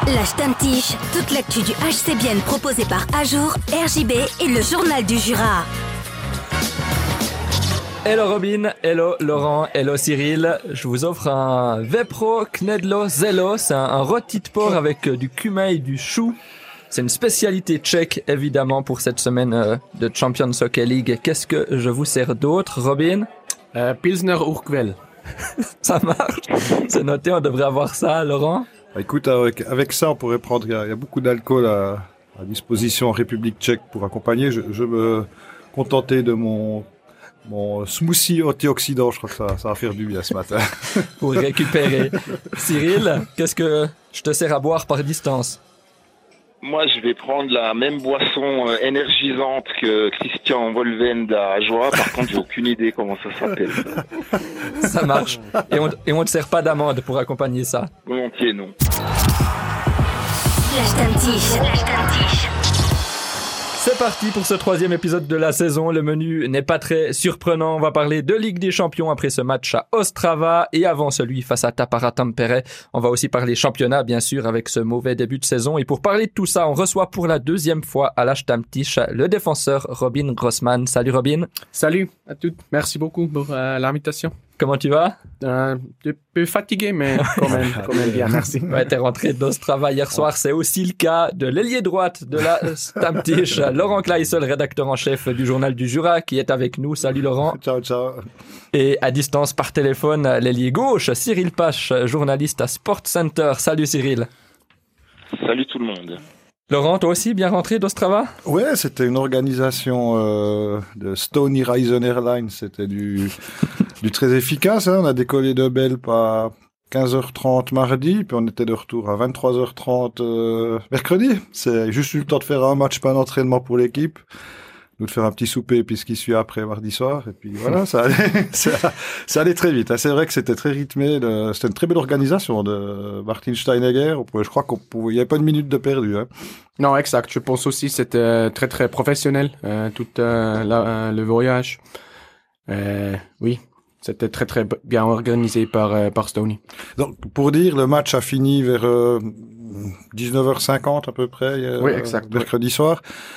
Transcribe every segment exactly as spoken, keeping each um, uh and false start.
La Stammtisch, toute l'actu du H C Bienne proposée par Ajour, R J B et le Journal du Jura. Hello Robin, hello Laurent, hello Cyril. Je vous offre un Vepro Knedlo Zelo. C'est un, un rôti de porc avec du cumin et du chou. C'est une spécialité tchèque, évidemment, pour cette semaine de Champions Hockey League. Qu'est-ce que je vous sers d'autre, Robin? euh, Pilsner Urquell. Ça marche. C'est noté, on devrait avoir ça, Laurent. Écoute, avec, avec ça, on pourrait prendre... Il y a, il y a beaucoup d'alcool à, à disposition en République tchèque pour accompagner. Je, je me contentais de mon... Mon smoothie antioxydant, je crois que ça, ça va faire du bien ce matin. Pour récupérer. Cyril, qu'est-ce que je te sers à boire par distance? Moi, je vais prendre la même boisson euh, énergisante que Christian Volvend à Joie. Par contre, j'ai aucune idée comment ça s'appelle. Ça marche. Et on, et on ne sert pas d'amande pour accompagner ça. Volontiers, non. La Stammtisch, la Stammtisch. C'est parti pour ce troisième épisode de la saison. Le menu n'est pas très surprenant. On va parler de Ligue des Champions après ce match à Ostrava et avant celui face à Tappara Tampere. On va aussi parler championnat, bien sûr, avec ce mauvais début de saison. Et pour parler de tout ça, on reçoit pour la deuxième fois à la Stammtisch le défenseur Robin Grossman. Salut Robin. Salut à toutes. Merci beaucoup pour euh, l'invitation. Comment tu vas? Euh, un peu fatigué, mais quand même, quand même bien, merci. Ouais, t'es rentré d'Ostrava hier soir. C'est aussi le cas de l'ailier droite de la Stammtisch, Laurent Kleissel, rédacteur en chef du Journal du Jura, qui est avec nous. Salut Laurent. Ciao, ciao. Et à distance par téléphone, l'ailier gauche, Cyril Pache, journaliste à Sport Center. Salut Cyril. Salut tout le monde. Laurent, toi aussi, bien rentré d'Ostrava? Ouais, c'était une organisation euh, de Stony Horizon Airlines. C'était du, du très efficace. Hein. On a décollé de Belp à quinze heures trente mardi, puis on était de retour à vingt-trois heures trente euh, mercredi. C'est juste eu le temps de faire un match, pas un entraînement pour l'équipe. Nous de faire un petit souper, puis ce qui suit après mardi soir. Et puis voilà, ça allait, ça, ça allait très vite. C'est vrai que c'était très rythmé. Le, c'était une très belle organisation de Martin Steinegger. On pouvait, je crois qu'on pouvait, il n'y avait pas une minute de perdu. Hein. Non, exact. Je pense aussi que c'était très, très professionnel, euh, tout euh, la, euh, le voyage. Euh, oui, c'était très, très bien organisé par, euh, par Stony. Donc, pour dire, le match a fini vers euh, dix-neuf heures cinquante à peu près, euh, oui, exact, mercredi oui. soir.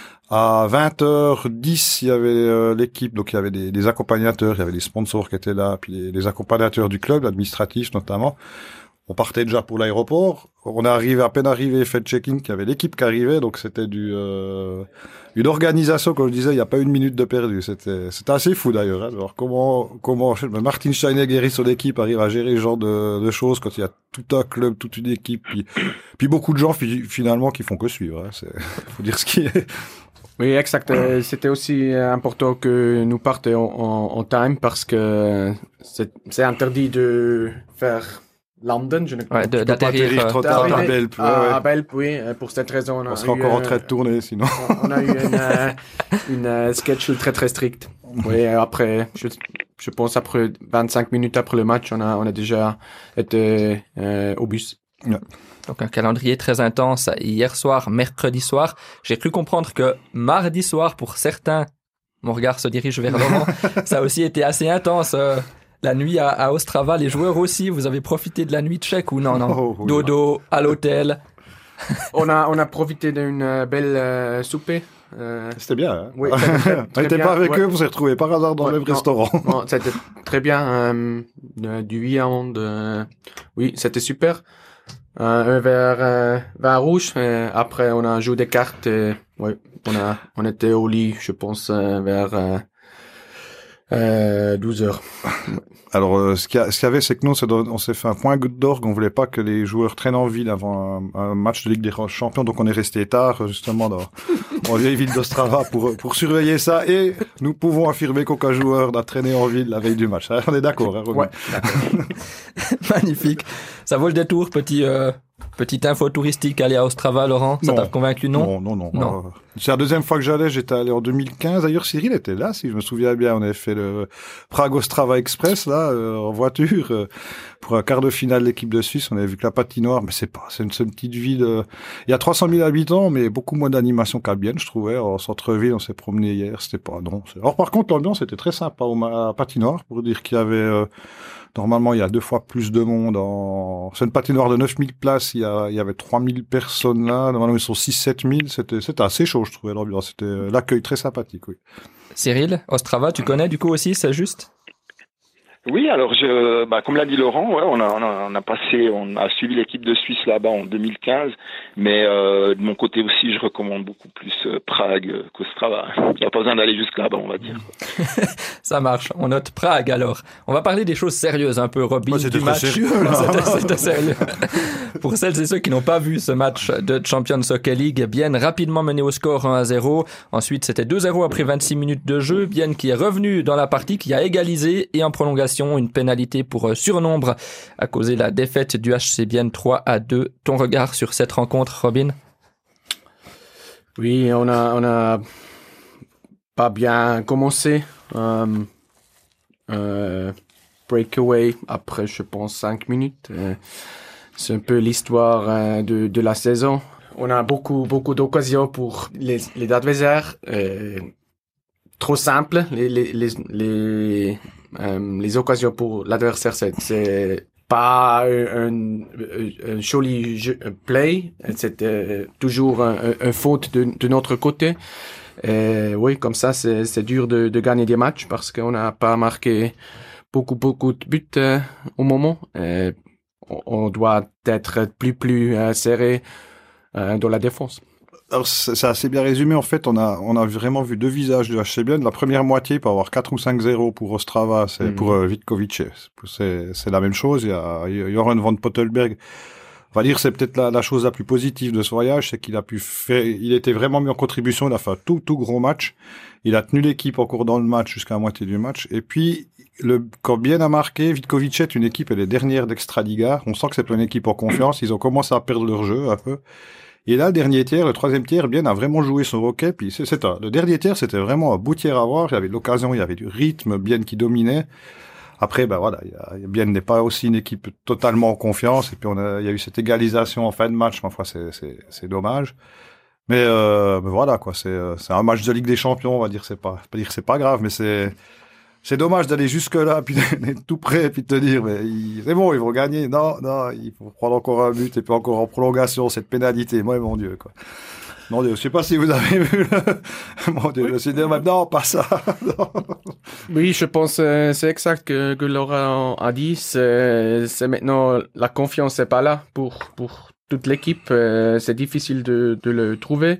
À vingt heures dix, il y avait euh, l'équipe, donc il y avait des, des accompagnateurs, il y avait des sponsors qui étaient là, puis les, les accompagnateurs du club, administratifs notamment. On partait déjà pour l'aéroport. On est arrivé, à peine arrivé, fait check-in, qu'il y avait l'équipe qui arrivait, donc c'était du euh, une organisation, comme je disais, il n'y a pas une minute de perdu. C'était c'était assez fou d'ailleurs. Hein. Alors comment comment Martin Steinegger et son équipe arrivent à gérer ce genre de, de choses quand il y a tout un club, toute une équipe, puis puis beaucoup de gens finalement qui font que suivre. Hein. C'est faut dire ce qui est. Oui, exact. Euh, c'était aussi important que nous partions en, en, en time parce que c'est, c'est interdit de faire London. Je ne ouais, de, d'atterrir trop tard à Belp. À, ouais, ouais. à Belp, oui. Pour cette raison, on, on a sera eu, encore euh, en train de tourner, sinon. On a eu une, euh, une euh, schedule très très stricte. Oui, après, je, je pense après vingt-cinq minutes après le match, on a on a déjà été euh, au bus. Ouais. Donc un calendrier très intense hier soir, mercredi soir. J'ai cru comprendre que mardi soir, pour certains, mon regard se dirige vers Laurent, ça a aussi été assez intense. Euh, la nuit à, à Ostrava, les joueurs aussi, vous avez profité de la nuit tchèque ou non, non oh, oui. Dodo, à l'hôtel. on a on a profité d'une belle euh, souper. Euh, c'était bien. Hein oui, c'était très, très on n'était pas avec ouais. eux, on s'est retrouvés par hasard dans ouais, le même non, restaurant. Non, c'était très bien. Euh, de, du viande. Euh, oui, c'était super. Euh, un verre euh, vin rouge. Et après, on a joué des cartes. Et, ouais, on a, on était au lit, je pense, euh, vers euh, euh, douze heures. Alors, euh, ce qu'il y, a, ce qu'il y avait, c'est que nous, on s'est fait un point d'orgue. On voulait pas que les joueurs traînent en ville avant un, un match de Ligue des Champions. Donc, on est resté tard, justement, dans, dans la vieille ville d'Ostrava pour, pour surveiller ça. Et nous pouvons affirmer qu'aucun joueur n'a traîné en ville la veille du match. On est d'accord, hein, Robin? Ouais, d'accord. Magnifique. Ça vaut le détour, petit... Euh... Petite info touristique, aller à Ostrava, Laurent, ça non. t'a convaincu, non? Non, non, non. non. Euh, c'est la deuxième fois que j'allais, j'étais allé en deux mille quinze. D'ailleurs, Cyril était là, si je me souviens bien. On avait fait le Prague-Ostrava Express, là, euh, en voiture, euh, pour un quart de finale de l'équipe de Suisse. On avait vu que la patinoire, mais c'est pas, c'est une, c'est une petite ville. Euh, il y a trois cent mille habitants, mais beaucoup moins d'animation qu'à Bienne, je trouvais. En centre-ville, on s'est promené hier, c'était pas, non. C'est... Alors, par contre, l'ambiance était très sympa au ma... patinoire, pour dire qu'il y avait, euh, Normalement, il y a deux fois plus de monde. En... C'est une patinoire de neuf mille places. Il y, a, il y avait trois mille personnes là. Normalement, ils sont six sept mille. C'était, c'était assez chaud, je trouvais, l'ambiance. C'était euh, l'accueil très sympathique, oui. Cyril, Ostrava, tu connais du coup aussi, c'est juste? Oui, alors je, bah, comme l'a dit Laurent, ouais, on a, on a, on a passé, on a suivi l'équipe de Suisse là-bas en deux mille quinze, mais euh, de mon côté aussi, je recommande beaucoup plus euh, Prague euh, qu'Ostrava. Il n'y a pas besoin d'aller jusque là-bas, on va dire. Ça marche, on note Prague alors. On va parler des choses sérieuses un peu, Robin, oh, du match. Sérieux, c'était, c'était sérieux. Pour celles et ceux qui n'ont pas vu ce match de Champions Hockey League, Bienne rapidement mené au score un à zéro. Ensuite, c'était deux zéro après vingt-six minutes de jeu. Bienne qui est revenu dans la partie, qui a égalisé et en prolongation, une pénalité pour surnombre a causé la défaite du H C Bienne trois à deux. Ton regard sur cette rencontre, Robin? Oui, on a, on a pas bien commencé. Euh, euh, breakaway après, je pense, cinq minutes. Euh, c'est un peu l'histoire euh, de, de la saison. On a beaucoup, beaucoup d'occasions pour les, les adversaires. Euh, trop simple. Les, les, les, les, euh, les occasions pour l'adversaire, c'est, c'est pas un, un, un joli jeu, un play. C'était toujours un, un, un faute de, de notre côté. Et oui, comme ça, c'est, c'est dur de, de gagner des matchs parce qu'on n'a pas marqué beaucoup, beaucoup de buts euh, au moment. Et on, on doit être plus, plus euh, serré euh, dans la défense. Alors, c'est assez bien résumé. En fait, on a, on a vraiment vu deux visages du H C Bienne. La première moitié, pour avoir quatre ou cinq zéro pour Ostrava, c'est mmh. pour euh, Vitkovic. C'est, c'est la même chose. Il y a Joran van Pottelberg. On va dire, c'est peut-être la, la chose la plus positive de ce voyage, c'est qu'il a pu faire, il était vraiment mis en contribution. Il a fait un tout, tout gros match. Il a tenu l'équipe encore dans le match jusqu'à la moitié du match. Et puis, le, quand Bienne a marqué, Vitkovic est une équipe, elle est dernière d'Extraliga. On sent que c'est pas une équipe en confiance. Ils ont commencé à perdre leur jeu un peu. Et là, le dernier tiers, le troisième tiers, Bienne a vraiment joué son hockey. Puis c'est, c'est un, le dernier tiers, c'était vraiment un beau tiers à voir. Il y avait de l'occasion, il y avait du rythme, Bienne qui dominait. Après, ben voilà, il y a, Bienne n'est pas aussi une équipe totalement en confiance. Et puis on a, il y a eu cette égalisation en fin de match. Ma foi, c'est, c'est, c'est dommage. Mais, euh, mais voilà, quoi. C'est, c'est un match de Ligue des Champions. On va dire, c'est pas, pas dire que c'est pas grave, mais c'est, c'est dommage d'aller jusque là, puis d'être tout prêt, puis de te dire, mais il, c'est bon, ils vont gagner. Non, non, il faut prendre encore un but et puis encore en prolongation cette pénalité. Moi, mon Dieu, quoi. Mon Dieu, je sais pas si vous avez vu. Le... Mon Dieu, oui. Je me suis dit maintenant, pas ça. Oui, je pense euh, c'est exact que, que Laurent a dit. C'est, c'est maintenant la confiance n'est pas là pour pour toute l'équipe. Euh, c'est difficile de de le trouver,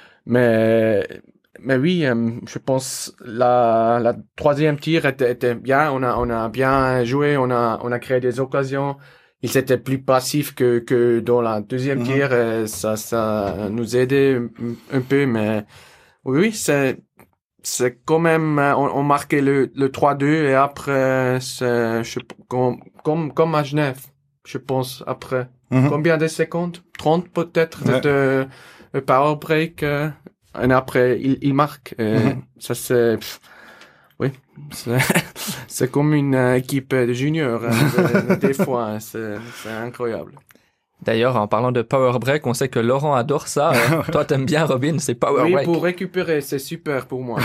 mais mais oui, euh, je pense la la troisième tir était était bien. On a on a bien joué. On a on a créé des occasions. Il était plus passif que que dans la deuxième mm-hmm. tir. Et ça ça nous aidait un, un peu, mais oui, oui c'est c'est quand même on, on marquait le le trois deux et après c'est je, comme comme comme à Genève, je pense après mm-hmm. combien de secondes, trente peut-être ouais. de, de power break euh, et après il il marque. Et mm-hmm. Ça c'est pff, oui, c'est, c'est comme une euh, équipe de juniors, hein, des, des fois, hein, c'est, c'est incroyable. D'ailleurs, en parlant de power break, on sait que Laurent adore ça. Euh, toi, t'aimes bien, Robin, c'est power oui, break. Oui, pour récupérer, c'est super pour moi.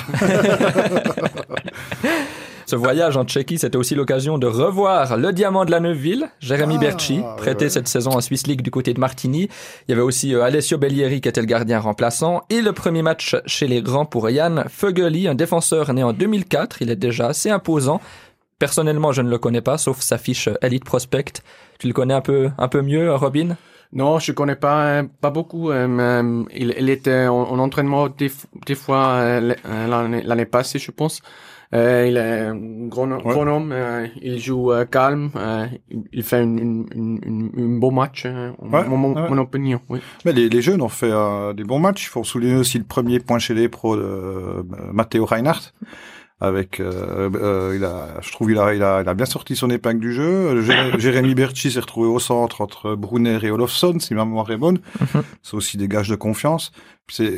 Ce voyage en Tchéquie, c'était aussi l'occasion de revoir le diamant de la Neuville, Jérémy ah, Berchi, prêté ouais. cette saison en Swiss League du côté de Martigny. Il y avait aussi euh, Alessio Bellieri qui était le gardien remplaçant. Et le premier match chez les grands pour Jan Fögeli, un défenseur né en deux mille quatre. Il est déjà assez imposant. Personnellement, je ne le connais pas, sauf sa fiche Elite Prospect. Tu le connais un peu, un peu mieux, Robin? Non, je connais pas, pas beaucoup. Euh, il, il était en, en entraînement des, des fois euh, l'année, l'année passée, je pense. Euh, il est un grand, ouais. grand homme, euh, il joue euh, calme, euh, il, il fait une, une, une, une bon match, euh, ouais, mon, mon, ouais. mon opinion. Oui. Mais les, les jeunes ont fait euh, des bons matchs. Il faut souligner aussi le premier point chez les pros de euh, Matteo Reinhardt. Avec, euh, euh, il a, je trouve, il a, il a, il a bien sorti son épingle du jeu. Jéré, Jérémy Berchi s'est retrouvé au centre entre Brunner et Olofsson, si ma mémoire est bonne. Mm-hmm. C'est aussi des gages de confiance. C'est,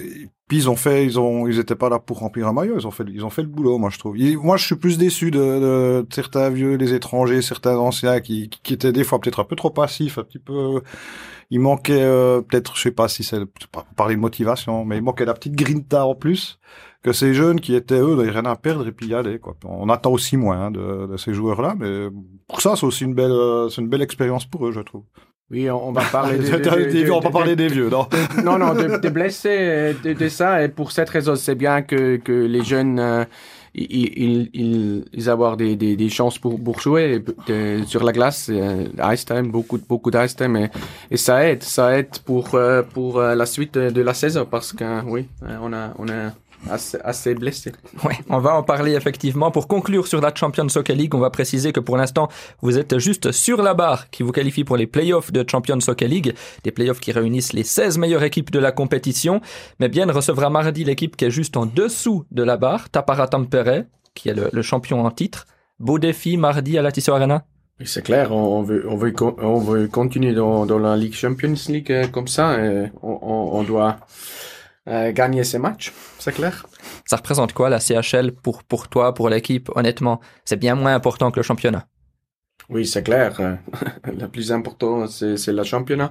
Puis ils ont fait, ils ont, ils étaient pas là pour remplir un maillot, ils ont fait, ils ont fait le boulot, moi je trouve. Et moi je suis plus déçu de, de, de certains vieux, les étrangers, certains anciens qui, qui étaient des fois peut-être un peu trop passifs, un petit peu. Il manquait euh, peut-être, je sais pas si c'est pas parler de motivation, mais il manquait la petite grinta en plus que ces jeunes qui étaient eux, ils rien à perdre et puis y aller quoi. On attend aussi moins hein, de, de ces joueurs-là, mais pour ça c'est aussi une belle, euh, c'est une belle expérience pour eux, je trouve. Oui, on, on va parler des, des, des, des vieux, on va pas parler des vieux, non. De, non, non, de, de blessés, de, de ça, et pour cette raison, c'est bien que, que les jeunes, euh, ils, ils, ils, ils avoir des, des, des chances pour, pour jouer de, sur la glace, euh, ice time, beaucoup, beaucoup d'ice time, et, et ça aide, ça aide pour, euh, pour euh, la suite de la saison, parce que, oui, on a, on a, Assez, assez blessé. Oui, on va en parler effectivement. Pour conclure sur la Champions Hockey League, on va préciser que pour l'instant, vous êtes juste sur la barre qui vous qualifie pour les playoffs de Champions Hockey League, des playoffs qui réunissent les seize meilleures équipes de la compétition. Mais Bienne recevra mardi l'équipe qui est juste en dessous de la barre, Tappara Tampere, qui est le, le champion en titre. Beau défi mardi à la Tissot Arena. Oui, c'est clair, on veut, on veut, on veut continuer dans, dans la Ligue Champions League euh, comme ça, et on, on, on doit Euh, gagner ces matchs, c'est clair. Ça représente quoi la C H L pour, pour toi, pour l'équipe? Honnêtement, c'est bien moins important que le championnat. Oui, c'est clair. Le plus important, c'est, c'est le championnat.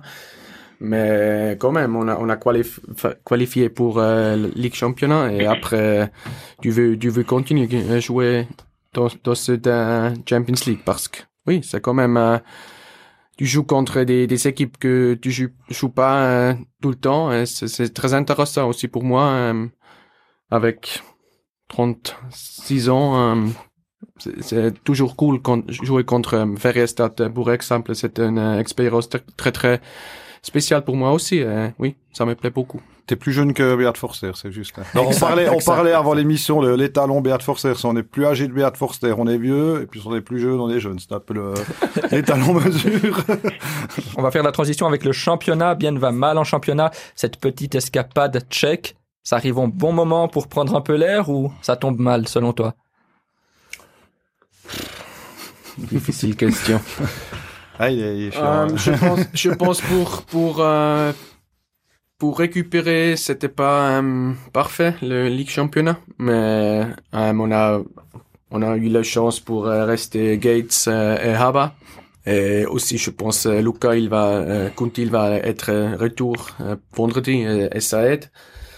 Mais quand même, on a, on a qualif- qualifié pour euh, la Ligue Championnat et après, tu veux, tu veux continuer à jouer dans, dans cette euh, Champions League parce que, oui, c'est quand même... Euh, tu joues contre des, des équipes que tu joues, joues pas euh, tout le temps. Et c'est, c'est très intéressant aussi pour moi. Euh, avec trente-six ans, euh, c'est, c'est toujours cool quand jouer contre euh, Färjestad, pour exemple. C'est une euh, expérience très, très très spéciale pour moi aussi. Euh, oui, ça me plaît beaucoup. T'es plus jeune que Beat Forster, c'est juste. Non, on parlait, on parlait avant l'émission de l'étalon Beat Forster. Si on est plus âgé de Beat Forster, on est vieux, et puis si on est plus jeune, on est jeune. C'est un peu le, l'étalon mesure. On va faire la transition avec le championnat. Bienne va mal en championnat. Cette petite escapade tchèque, ça arrive au bon moment pour prendre un peu l'air ou ça tombe mal selon toi? Difficile question. Ah, il est, il est euh, je pense, je pense pour, pour, euh, Pour récupérer, c'était pas euh, parfait le Ligue Championnat, mais euh, on a on a eu la chance pour euh, rester Gates euh, et Haba. Et aussi, je pense, euh, Luca, il va, euh, Kunti, il va être euh, retour euh, vendredi et, et ça aide.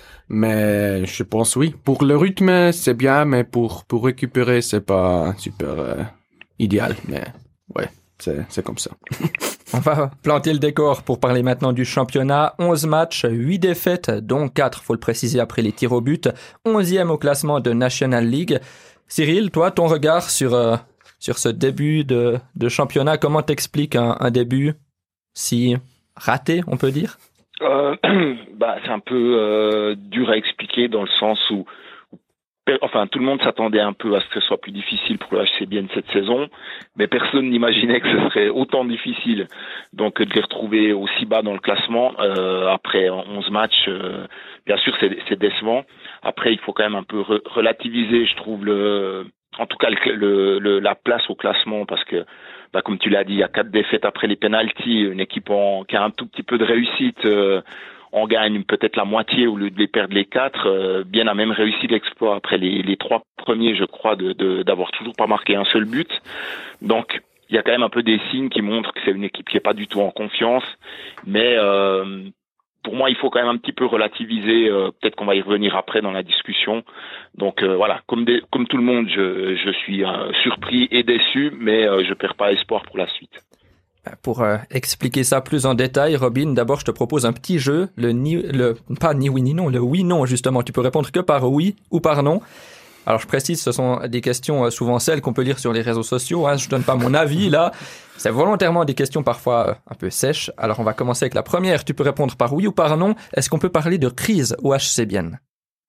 Mais je pense oui. Pour le rythme, c'est bien, mais pour pour récupérer, c'est pas super euh, idéal. Mais ouais, c'est c'est comme ça. On va planter le décor pour parler maintenant du championnat. onze matchs, huit défaites, dont quatre, faut le préciser, après les tirs au but. onzième au classement de National League. Cyril, toi, ton regard sur, euh, sur ce début de, de championnat, comment t'expliques un, un début si raté, on peut dire? euh, bah, C'est un peu euh, dur à expliquer dans le sens où Enfin, tout le monde s'attendait un peu à ce que ce soit plus difficile pour le H C Bienne cette saison, mais personne n'imaginait que ce serait autant difficile. Donc, de les retrouver aussi bas dans le classement euh, après onze matchs, euh, bien sûr, c'est, c'est décevant. Après, il faut quand même un peu re- relativiser, je trouve, le, en tout cas, le, le, la place au classement, parce que, bah, comme tu l'as dit, il y a quatre défaites après les pénaltys, une équipe en, qui a un tout petit peu de réussite. Euh, on gagne peut-être la moitié au lieu de les perdre les quatre. Euh, Bienne a même réussi l'exploit après les, les trois premiers, je crois, de, de, d'avoir toujours pas marqué un seul but. Donc, il y a quand même un peu des signes qui montrent que c'est une équipe qui est pas du tout en confiance. Mais euh, pour moi, il faut quand même un petit peu relativiser. Euh, peut-être qu'on va y revenir après dans la discussion. Donc euh, voilà, comme, des, comme tout le monde, je, je suis euh, surpris et déçu, mais euh, je perds pas espoir pour la suite. Pour euh, expliquer ça plus en détail, Robin, d'abord je te propose un petit jeu, le ni, le pas ni oui ni non, le oui non justement. Tu peux répondre que par oui ou par non. Alors je précise, ce sont des questions euh, souvent celles qu'on peut lire sur les réseaux sociaux. Hein, je donne pas mon avis là. C'est volontairement des questions parfois euh, un peu sèches. Alors on va commencer avec la première. Tu peux répondre par oui ou par non. Est-ce qu'on peut parler de crise au H C Bienne?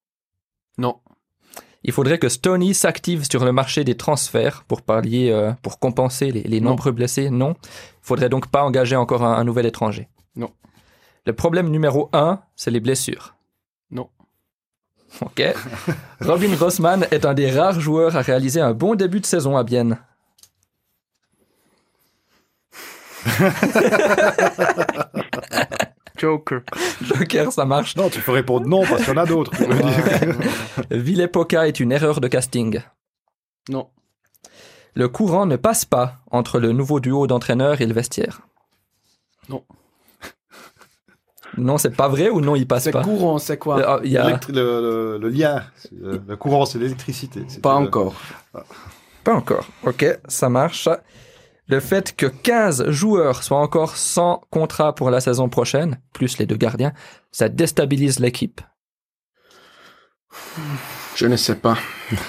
Non. Il faudrait que Stony s'active sur le marché des transferts pour pallier, euh, pour compenser les, les nombreux blessés. Non. Il faudrait donc pas engager encore un, un nouvel étranger. Non. Le problème numéro un, c'est les blessures. Non. Ok. Robin Grossman est un des rares joueurs à réaliser un bon début de saison à Bienne. Joker. Joker, ça marche. Non, tu peux répondre non parce qu'il y en a d'autres. tu veux dire. Ville-Época est une erreur de casting. Non. Le courant ne passe pas entre le nouveau duo d'entraîneurs et le vestiaire. Non. Non, c'est pas vrai ou non, il passe C'est pas? courant, c'est quoi? Euh, il y a... L'électri- le, le, le lien, c'est, euh, le courant, c'est l'électricité. C'est Pas le- encore. Pas encore. Ok, ça marche. Le fait que quinze joueurs soient encore sans contrat pour la saison prochaine, plus les deux gardiens, ça déstabilise l'équipe. Je ne sais pas.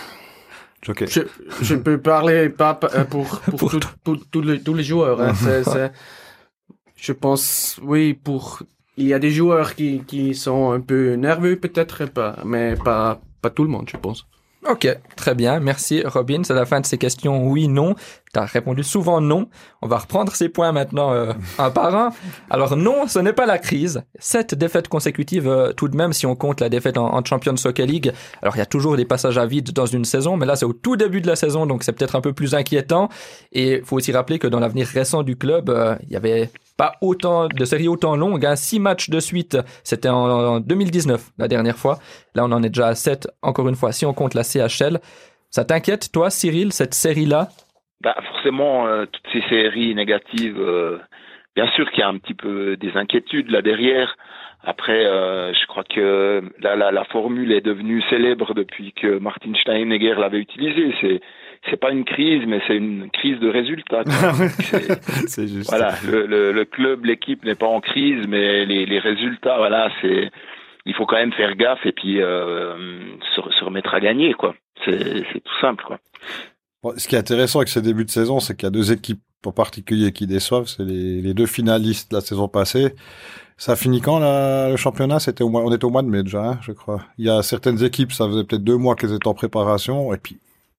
Joker. Je, je peux parler pas pas, euh, pour, pour, Pour tout- pour tous les, tous les joueurs. Hein. C'est, c'est, je pense, oui, pour... Il y a des joueurs qui, qui sont un peu nerveux, peut-être pas, mais pas, pas tout le monde, je pense. Ok, très bien. Merci Robin. C'est la fin de ces questions oui, non. Tu as répondu souvent non. On va reprendre ces points maintenant euh, un par un. Alors non, ce n'est pas la crise. Sept défaites consécutives euh, tout de même si on compte la défaite en, en Champions Soccer League. Alors il y a toujours des passages à vide dans une saison, mais là c'est au tout début de la saison, donc c'est peut-être un peu plus inquiétant. Et il faut aussi rappeler que dans l'avenir récent du club, euh, il y avait pas autant de séries autant longues. Hein. Six matchs de suite, c'était en, en deux mille dix-neuf la dernière fois. Là on en est déjà à sept, encore une fois, si on compte la C H L. Ça t'inquiète, toi, Cyril, cette série-là? Bah forcément, euh, toutes ces séries négatives, euh, bien sûr qu'il y a un petit peu des inquiétudes là derrière. Après, euh, je crois que la, la, la formule est devenue célèbre depuis que Martin Steinegger l'avait utilisée. C'est c'est pas une crise, mais c'est une crise de résultats. c'est, C'est juste. voilà, le, le, le club, l'équipe n'est pas en crise, mais les, les résultats, voilà, c'est il faut quand même faire gaffe et puis euh, se, se remettre à gagner, quoi. C'est, c'est tout simple, quoi. Bon, ce qui est intéressant avec ces débuts de saison, c'est qu'il y a deux équipes en particulier qui déçoivent. C'est les, les deux finalistes la saison passée. Ça finit quand, là, le championnat? C'était au mois, on était au mois de mai déjà, hein, je crois. Il y a certaines équipes, ça faisait peut-être deux mois qu'elles étaient en préparation, et puis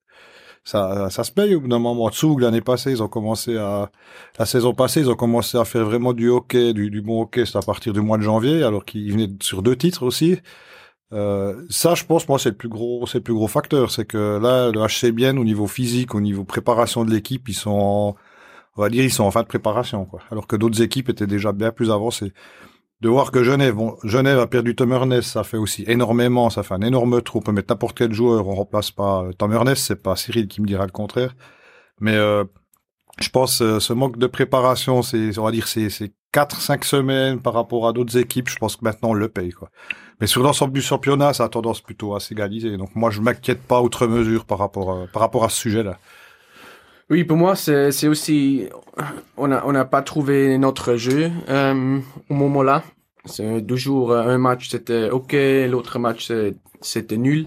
ça, ça se paye au bout d'un moment. Tsug, l'année passée, ils ont commencé à, la saison passée, ils ont commencé à faire vraiment du hockey, du, du bon hockey, c'est à partir du mois de janvier, alors qu'ils venaient sur deux titres aussi. Euh, ça, je pense, moi, c'est le plus gros, c'est le plus gros facteur. C'est que là, le H C Bienne, au niveau physique, au niveau préparation de l'équipe, ils sont, en, on va dire, ils sont en fin de préparation, quoi. Alors que d'autres équipes étaient déjà bien plus avancées. De voir que Genève, bon, Genève a perdu Tom Ernest, ça fait aussi énormément, ça fait un énorme trou. On peut mettre n'importe quel joueur, on remplace pas Tom Ernest, c'est pas Cyril qui me dira le contraire. Mais, euh, je pense, euh, ce manque de préparation, c'est, on va dire, c'est, c'est quatre, cinq semaines par rapport à d'autres équipes. Je pense que maintenant, on le paye, quoi. Mais sur l'ensemble du championnat, ça a tendance plutôt à s'égaliser. Donc, moi, je m'inquiète pas outre mesure par rapport à, par rapport à ce sujet-là. Oui, pour moi, c'est, c'est aussi... On n'a on a pas trouvé notre jeu euh, au moment-là. C'est deux jours, un match, c'était OK, l'autre match, c'est, c'était nul.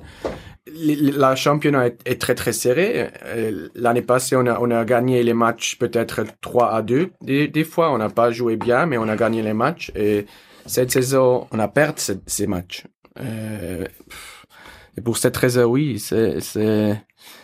Le championnat est, est très, très serré. L'année passée, on a, on a gagné les matchs peut-être trois à deux. Des, des fois, on n'a pas joué bien, mais on a gagné les matchs. Et cette saison, on a perdu ces, ces matchs. Euh, et pour cette raison, oui, c'est... c'est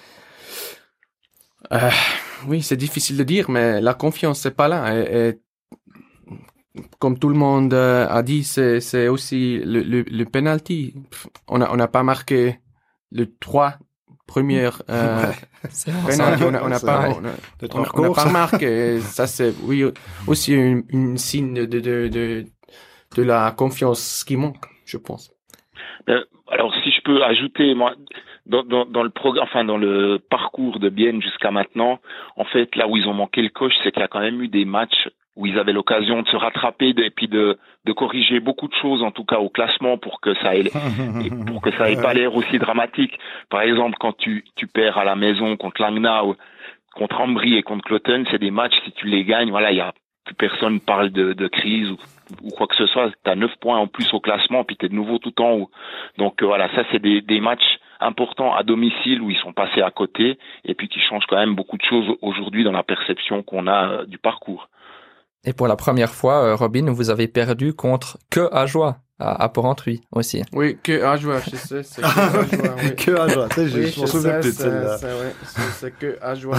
euh, oui, c'est difficile de dire, mais la confiance, c'est pas là. Et, et comme tout le monde a dit, c'est, c'est aussi le, le, le penalty. On n'a on a pas marqué le trois premières euh, C'est penalty. On n'a on a pas, vrai. on a, Peut-être on a- on a pas marqué. Et ça, c'est oui, aussi une, une signe de, de, de, de, de la confiance qui manque, je pense. Euh, alors, si je peux ajouter, moi, dans, dans, dans le programme, enfin dans le parcours de Bienne jusqu'à maintenant, en fait, là où ils ont manqué le coche, c'est qu'il y a quand même eu des matchs où ils avaient l'occasion de se rattraper et puis de, de corriger beaucoup de choses, en tout cas au classement, pour que ça ait, et pour que ça ait pas l'air aussi dramatique. Par exemple, quand tu, tu perds à la maison contre Langnau, contre Ambry et contre Cloten, c'est des matchs, si tu les gagnes, voilà, il y a plus personne parle de, de crise ou, ou quoi que ce soit. T'as neuf points en plus au classement, puis t'es de nouveau tout en haut. Donc euh, voilà, ça c'est des, des matchs importants à domicile où ils sont passés à côté et puis qui changent quand même beaucoup de choses aujourd'hui dans la perception qu'on a euh, du parcours. Et pour la première fois, euh, Robin, vous avez perdu contre que Ajoie à, à Port-Entruy aussi. Oui, que Ajoie, je sais, c'est que Ajoie, oui. Que à joie, tu sais, je Oui, je m'en je souviens sais, plus de c'est, celle-là. c'est, ouais, c'est, c'est que Ajoie.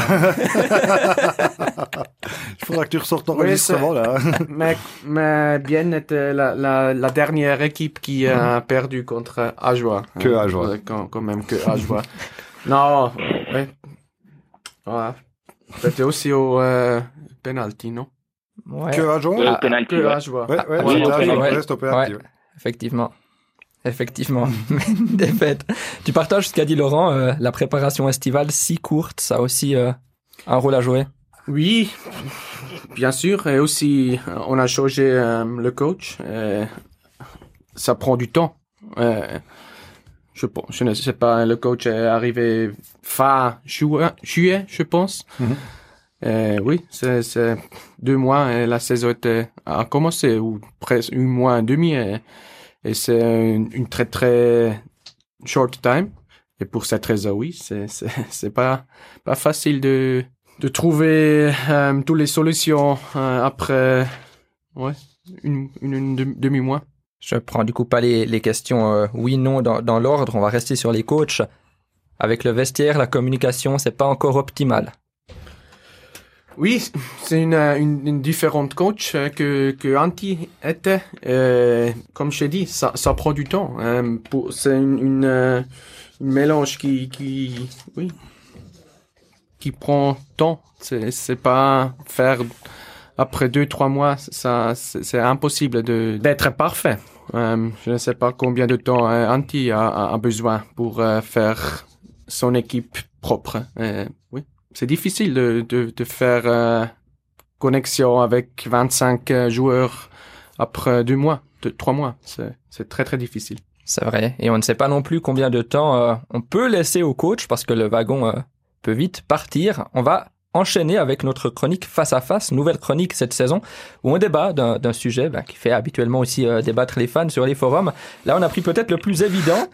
Il faudra que tu ressortes ton Oui, enregistrement, là. mais, mais Bienne était la, la, la dernière équipe qui a perdu contre Ajoie. Que Ajoie. Ouais, Quand, quand même que Ajoie. Non, ouais. Ouais. C'était aussi au euh, penalty, non? Ouais. Que à jouer? Euh, penalty, Que ouais. à jouer. Ouais, ouais, oui, c'est au un penalty. reste au penalty, Ouais. ouais. Effectivement. Effectivement. Défaite. Tu partages ce qu'a dit Laurent, euh, la préparation estivale si courte, ça a aussi euh, un rôle à jouer. Oui, bien sûr. Et aussi, on a changé euh, le coach. Euh, ça prend du temps. Euh, je, je ne sais pas, le coach est arrivé fin juillet, juillet je pense. Mm-hmm. Euh, oui, c'est, c'est deux mois et la saison était, a commencé, ou presque un mois et demi. Et, et c'est une, une très, très short time. Et pour cette raison, oui, c'est, c'est, c'est pas, pas facile de, de trouver euh, toutes les solutions euh, après ouais, une, une, une demi-mois. Je prends du coup pas les, les questions euh, oui, non dans, dans l'ordre. On va rester sur les coachs. Avec le vestiaire, la communication, c'est pas encore optimal. Oui, c'est une, une, une différente coach que, que Antti était. Euh, comme je t'ai dit, ça, ça prend du temps. Euh, pour, c'est une, une, euh, une mélange qui, qui, oui, qui prend temps. C'est, c'est pas faire après deux, trois mois, ça, c'est, c'est impossible de, d'être parfait. Euh, je ne sais pas combien de temps euh, Antti a, a, a besoin pour euh, faire son équipe propre. Euh, oui. C'est difficile de, de, de faire euh, connexion avec vingt-cinq euh, joueurs après deux mois, deux, trois mois. C'est, c'est très, très difficile. C'est vrai. Et on ne sait pas non plus combien de temps euh, on peut laisser au coach parce que le wagon euh, peut vite partir. On va enchaîner avec notre chronique face à face, nouvelle chronique cette saison, où on débat d'un, d'un sujet ben, qui fait habituellement aussi euh, débattre les fans sur les forums. Là, on a pris peut-être le plus évident.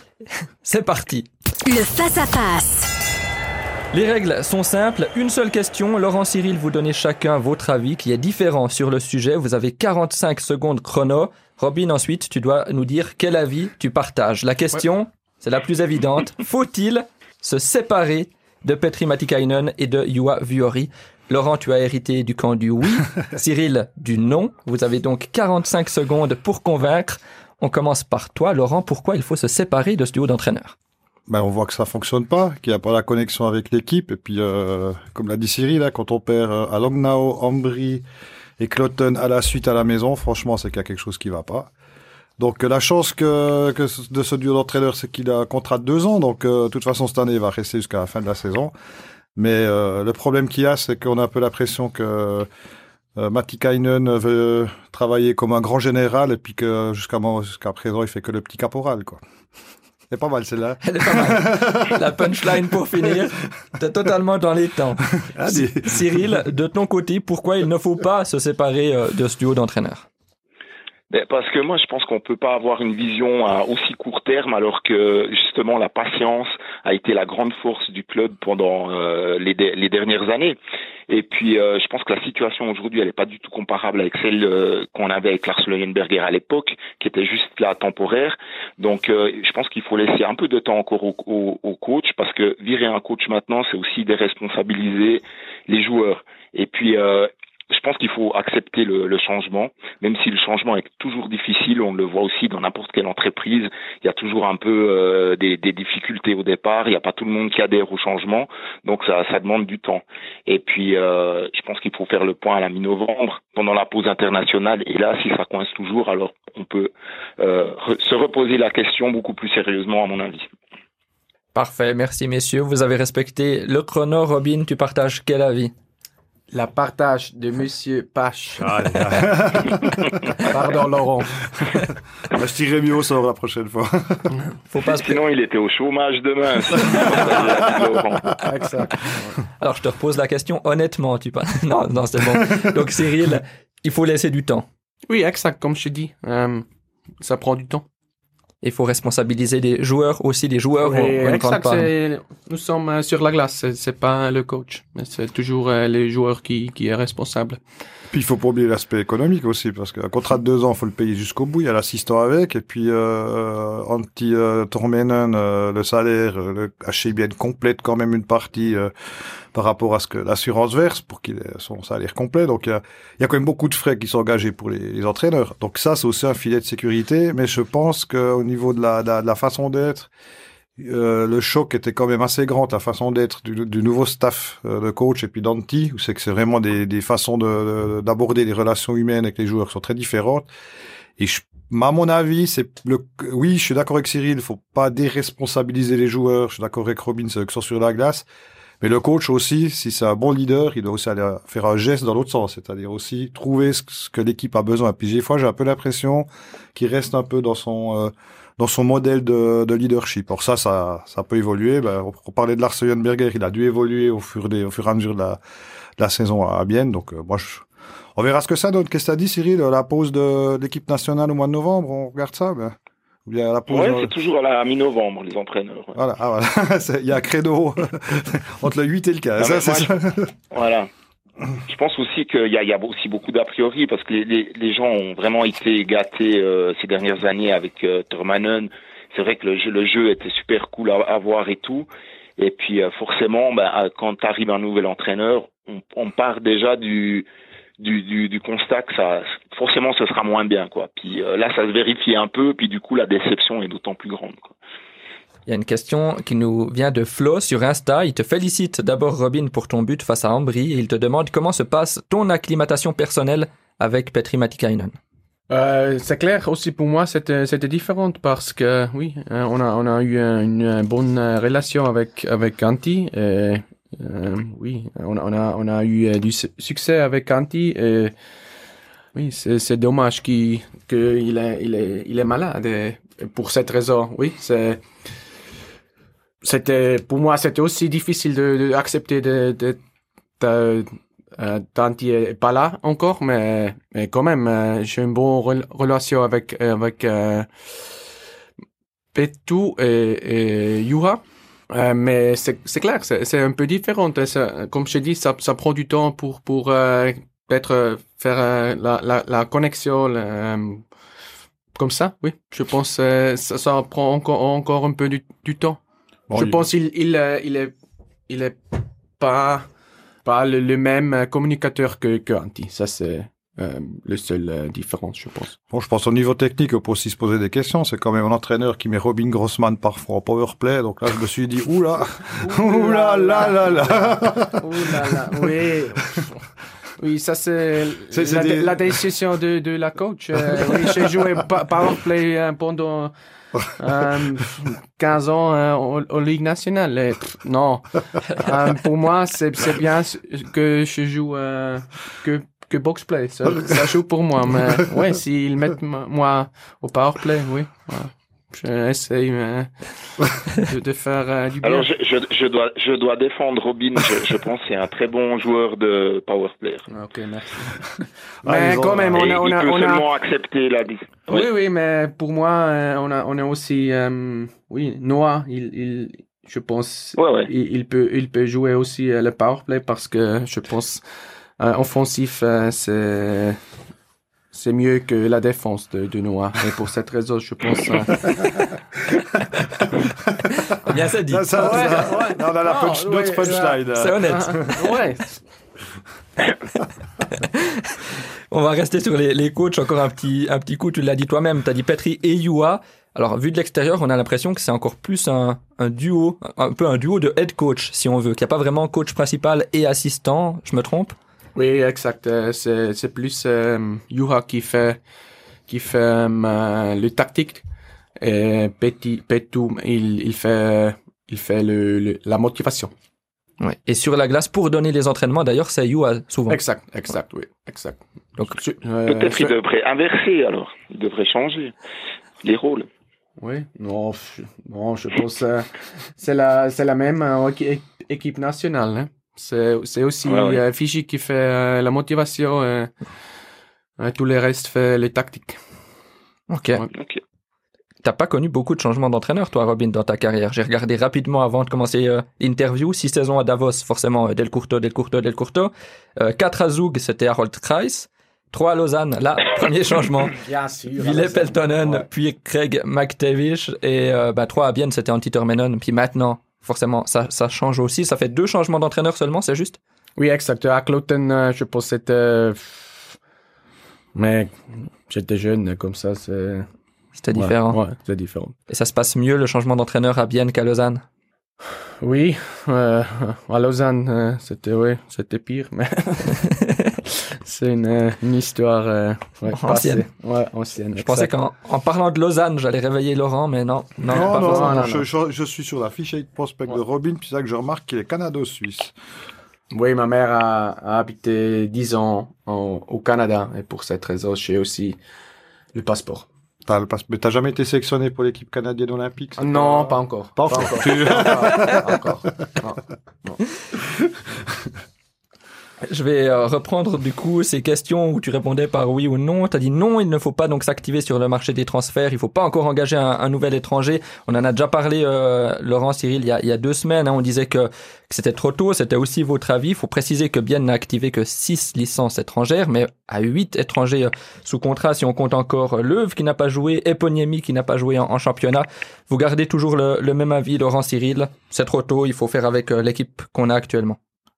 C'est parti. Le face à face. Les règles sont simples, une seule question. Laurent, Cyril, vous donnez chacun votre avis qui est différent sur le sujet. Vous avez quarante-cinq secondes chrono. Robin, ensuite, tu dois nous dire quel avis tu partages. La question, ouais. c'est la plus évidente. Faut-il se séparer de Petri Matikainen et de Juha Vuori? Laurent, tu as hérité du camp du oui. Cyril, du non. Vous avez donc quarante-cinq secondes pour convaincre. On commence par toi, Laurent. Pourquoi il faut se séparer de ce duo d'entraîneurs? Ben, on voit que ça fonctionne pas, qu'il n'y a pas la connexion avec l'équipe. Et puis, euh, comme l'a dit Cyril, là, quand on perd euh, à Langnau, Ambry et Cloton à la suite à la maison, franchement, c'est qu'il y a quelque chose qui va pas. Donc, euh, la chance que, que de ce duo d'entraîneurs, c'est qu'il a un contrat de deux ans. Donc, euh, de toute façon, cette année, il va rester jusqu'à la fin de la saison. Mais euh, le problème qu'il y a, c'est qu'on a un peu l'impression que euh, Matikainen veut travailler comme un grand général et puis que jusqu'à, jusqu'à présent, il fait que le petit caporal, quoi. C'est pas mal, celle-là. Elle est pas mal. La punchline pour finir. T'es totalement dans les temps. Allez. Cyril, de ton côté, pourquoi il ne faut pas se séparer de ce duo d'entraîneurs? Ben parce que moi, je pense qu'on peut pas avoir une vision à aussi court terme, alors que justement la patience a été la grande force du club pendant euh, les, de- les dernières années. Et puis, euh, je pense que la situation aujourd'hui, elle n'est pas du tout comparable avec celle euh, qu'on avait avec Lars Leuenberger à l'époque, qui était juste là temporaire. Donc, euh, je pense qu'il faut laisser un peu de temps encore au, au, au coach, parce que virer un coach maintenant, c'est aussi déresponsabiliser les joueurs. Et puis, euh, je pense qu'il faut accepter le, le changement, même si le changement est toujours difficile. On le voit aussi dans n'importe quelle entreprise. Il y a toujours un peu euh, des, des difficultés au départ. Il n'y a pas tout le monde qui adhère au changement, donc ça, ça demande du temps. Et puis, euh, je pense qu'il faut faire le point à la mi-novembre, pendant la pause internationale. Et là, si ça coince toujours, alors on peut euh, re- se reposer la question beaucoup plus sérieusement, à mon avis. Parfait, merci messieurs. Vous avez respecté le chrono. Robin, tu partages quel avis? La partage de Monsieur Pache. Ah, Pardon, Laurent. je tirerai mieux au sort la prochaine fois. Faut pas se... Sinon, il était au chômage demain. Exact. Alors, je te repose la question honnêtement. Tu pas... Non, non, c'est bon. Donc, Cyril, il faut laisser du temps. Oui, exact, comme je te dis. Euh, ça prend du temps. Il faut responsabiliser les joueurs aussi. Les joueurs Oui, ont une grande exact, part. c'est, nous sommes euh, sur la glace, c'est, c'est pas le coach, mais c'est toujours euh, les joueurs qui, qui est responsable. Puis il faut pas oublier l'aspect économique aussi, parce qu'un contrat de deux ans, faut le payer jusqu'au bout. Il y a l'assistant avec, et puis euh, Antti euh, Tormenen, euh, le salaire, euh, le H C B N complète quand même une partie euh, par rapport à ce que l'assurance verse pour qu'il ait son salaire complet. Donc il y a, il y a quand même beaucoup de frais qui sont engagés pour les, les entraîneurs. Donc ça, c'est aussi un filet de sécurité. Mais je pense qu'au niveau de la, de la, de la façon d'être Euh, le choc était quand même assez grand, la façon d'être du, du nouveau staff euh, de coach et puis d'Anti, où c'est que c'est vraiment des, des façons de, de, d'aborder les relations humaines avec les joueurs qui sont très différentes. Et je, à mon avis, c'est le, oui, je suis d'accord avec Cyril, il faut pas déresponsabiliser les joueurs, je suis d'accord avec Robin, ceux qui sont sur la glace. Mais le coach aussi, si c'est un bon leader, il doit aussi aller faire un geste dans l'autre sens, c'est-à-dire aussi trouver ce, ce que l'équipe a besoin. Puis des fois, j'ai un peu l'impression qu'il reste un peu dans son euh, dans son modèle de, de leadership. Or ça, ça, ça peut évoluer. Ben, on, on parlait de Lars Eulenberger, il a dû évoluer au fur, des, au fur et à mesure de la, de la saison à Bienne. Donc euh, moi, je, on verra ce que ça donne. Qu'est-ce que t'as dit, Cyril, la pause de, de l'équipe nationale au mois de novembre, on regarde ça ben. Oui, c'est toujours à la mi-novembre, les entraîneurs. Ouais. Voilà, ah, voilà. Il y a un créneau entre le huit et le quinze. Non, ça, c'est moi, ça. Je, voilà. Je pense aussi qu'il y a, il y a aussi beaucoup d'a priori, parce que les, les, les gens ont vraiment été gâtés euh, ces dernières années avec euh, Termanen. C'est vrai que le jeu, le jeu était super cool à, à voir et tout. Et puis euh, forcément, ben, quand arrive un nouvel entraîneur, on, on part déjà du... Du, du, du constat que ça, forcément, ce sera moins bien, quoi. Puis euh, là, ça se vérifie un peu, puis du coup, la déception est d'autant plus grande, quoi. Il y a une question qui nous vient de Flo sur Insta. Il te félicite d'abord, Robin, pour ton but face à Ambry et il te demande comment se passe ton acclimatation personnelle avec Petri Matikainen. Euh, c'est clair aussi pour moi, c'était, c'était différent parce que oui, on a, on a eu une, une bonne relation avec, avec Antti. Et Euh, oui, on a, on a, on a eu euh, du su- succès avec Antti. Et oui, c'est, c'est dommage qu'il, qu'il est, il est, il est malade. Et pour cette raison, oui, c'est, c'était, pour moi, c'était aussi difficile de, de accepter de, de, de, de Antti est pas là encore, mais, mais quand même, euh, j'ai une bonne re- relation avec, avec, euh, Petu et, et Juha. Euh, mais c'est, c'est clair, c'est, c'est un peu différent. Ça, comme je t'ai dit, ça, ça prend du temps pour, pour euh, peut-être faire euh, la, la, la connexion euh, comme ça. Oui, je pense que ça, ça prend encore, encore un peu du, du temps. Bon, je il... pense qu'il il, il est, il est pas, pas le, le même communicateur que, que Antti. Ça, c'est Euh, le seul euh, différence, je pense. Bon, je pense au niveau technique, on peut aussi se poser des questions. C'est quand même un entraîneur qui met Robin Grossman parfois en power play. Donc là, je me suis dit, oula, oula, là, là, là. Oula, là, oui. Oui, ça, c'est, c'est, c'est la, des... la décision de, de la coach. Euh, oui, j'ai joué power play euh, pendant euh, quinze ans euh, en, en Ligue nationale. Et, pff, non. euh, pour moi, c'est, c'est bien que je joue euh, que que box play, ça, ça joue pour moi, mais ouais, s'ils mettent m- moi au power play, oui, ouais. J'essaye euh, de, de faire euh, du bien. Alors, je, je, je, dois, je dois défendre Robin, je, je pense que c'est un très bon joueur de power play. Ok, merci. Mais ah, quand même, on a... On a, il peut on a... seulement accepter la... Oui, oui, oui, mais pour moi, euh, on, a, on a aussi... Euh, oui, Noah, il... il je pense ouais, ouais. Il, il, peut, il peut jouer aussi euh, le power play parce que je pense... Euh, offensif, euh, c'est c'est mieux que la défense de, de Noah. Et pour cette raison, je pense. Euh... Bien ça dit. Ça, ça, ouais, ça, ouais. On a la punch, oh, notre ouais, punchline. Ouais. C'est honnête. Uh, ouais. On va rester sur les, les coachs encore un petit un petit coup. Tu l'as dit toi-même. T'as dit Petri et Juha. Alors, vu de l'extérieur, on a l'impression que c'est encore plus un, un duo, un peu un duo de head coach, si on veut, qu'il n'y a pas vraiment coach principal et assistant. Je me trompe? Oui, exact. Euh, c'est, c'est plus euh, Juha qui fait, qui fait euh, le tactique et Petu, Petu il, il fait, il fait le, le, la motivation. Ouais. Et sur la glace, pour donner les entraînements, d'ailleurs, c'est Juha souvent. Exact, exact, ouais. Oui, exact. Donc, euh, peut-être qu'il devrait inverser alors. Il devrait changer les rôles. Oui, non, je, non, je pense que euh, c'est la, c'est la même euh, équipe nationale, hein. C'est, c'est aussi ouais, ouais. Euh, Fiji qui fait euh, la motivation et euh, tout le reste fait les tactiques. Ok. Ouais. okay. T'as pas connu beaucoup de changements d'entraîneur, toi, Robin, dans ta carrière. J'ai regardé rapidement avant de commencer euh, l'interview. Six saisons à Davos, forcément, euh, Del Curto, Del Curto, Del Curto. Euh, quatre à Zug, c'était Harold Kreis. Trois à Lausanne, là, premier changement. Bien sûr. Ville Peltonen, ouais. Puis Craig McTavish. Et euh, bah, trois à Bienne, c'était Antti Termanen. Puis maintenant... Forcément, ça, ça change aussi. Ça fait deux changements d'entraîneur seulement, c'est juste? Oui, exact. À Kloten, euh, je pense que c'était... Mais j'étais jeune, comme ça, c'est... C'était différent. Ouais, ouais, c'est différent. Et ça se passe mieux, le changement d'entraîneur à Bienne qu'à Lausanne? Oui, euh, à Lausanne, euh, c'était, ouais, c'était pire, mais c'est une, une histoire euh, ouais, ancienne. Passée. Ouais, ancienne. Je pensais qu'en en parlant de Lausanne, j'allais réveiller Laurent, mais non. Non, Non, pas non, forcément. non, non, je, non. je- je suis sur la fiche de prospect Ouais. de Robin, puis c'est là que je remarque qu'il est canado-suisse. Oui, ma mère a, a habité dix ans en- au Canada, et pour cette raison, j'ai aussi le passeport. T'as le passe- mais t'as jamais été sélectionné pour l'équipe canadienne olympique? c'est Non, pas encore. Pas encore. Tu- Pas encore. Non. Je vais euh, reprendre du coup ces questions où tu répondais par oui ou non. Tu as dit non, il ne faut pas donc s'activer sur le marché des transferts. Il faut pas encore engager un, un nouvel étranger. On en a déjà parlé, euh, Laurent, Cyril, il y a, il y a deux semaines. Hein, on disait que, que c'était trop tôt. C'était aussi votre avis. Il faut préciser que Bienne n'a activé que six licences étrangères, mais à huit étrangers euh, sous contrat si on compte encore euh, Leuve qui n'a pas joué, Eponiemi qui n'a pas joué en, en championnat. Vous gardez toujours le, le même avis, Laurent, Cyril. C'est trop tôt. Il faut faire avec euh, l'équipe qu'on a actuellement.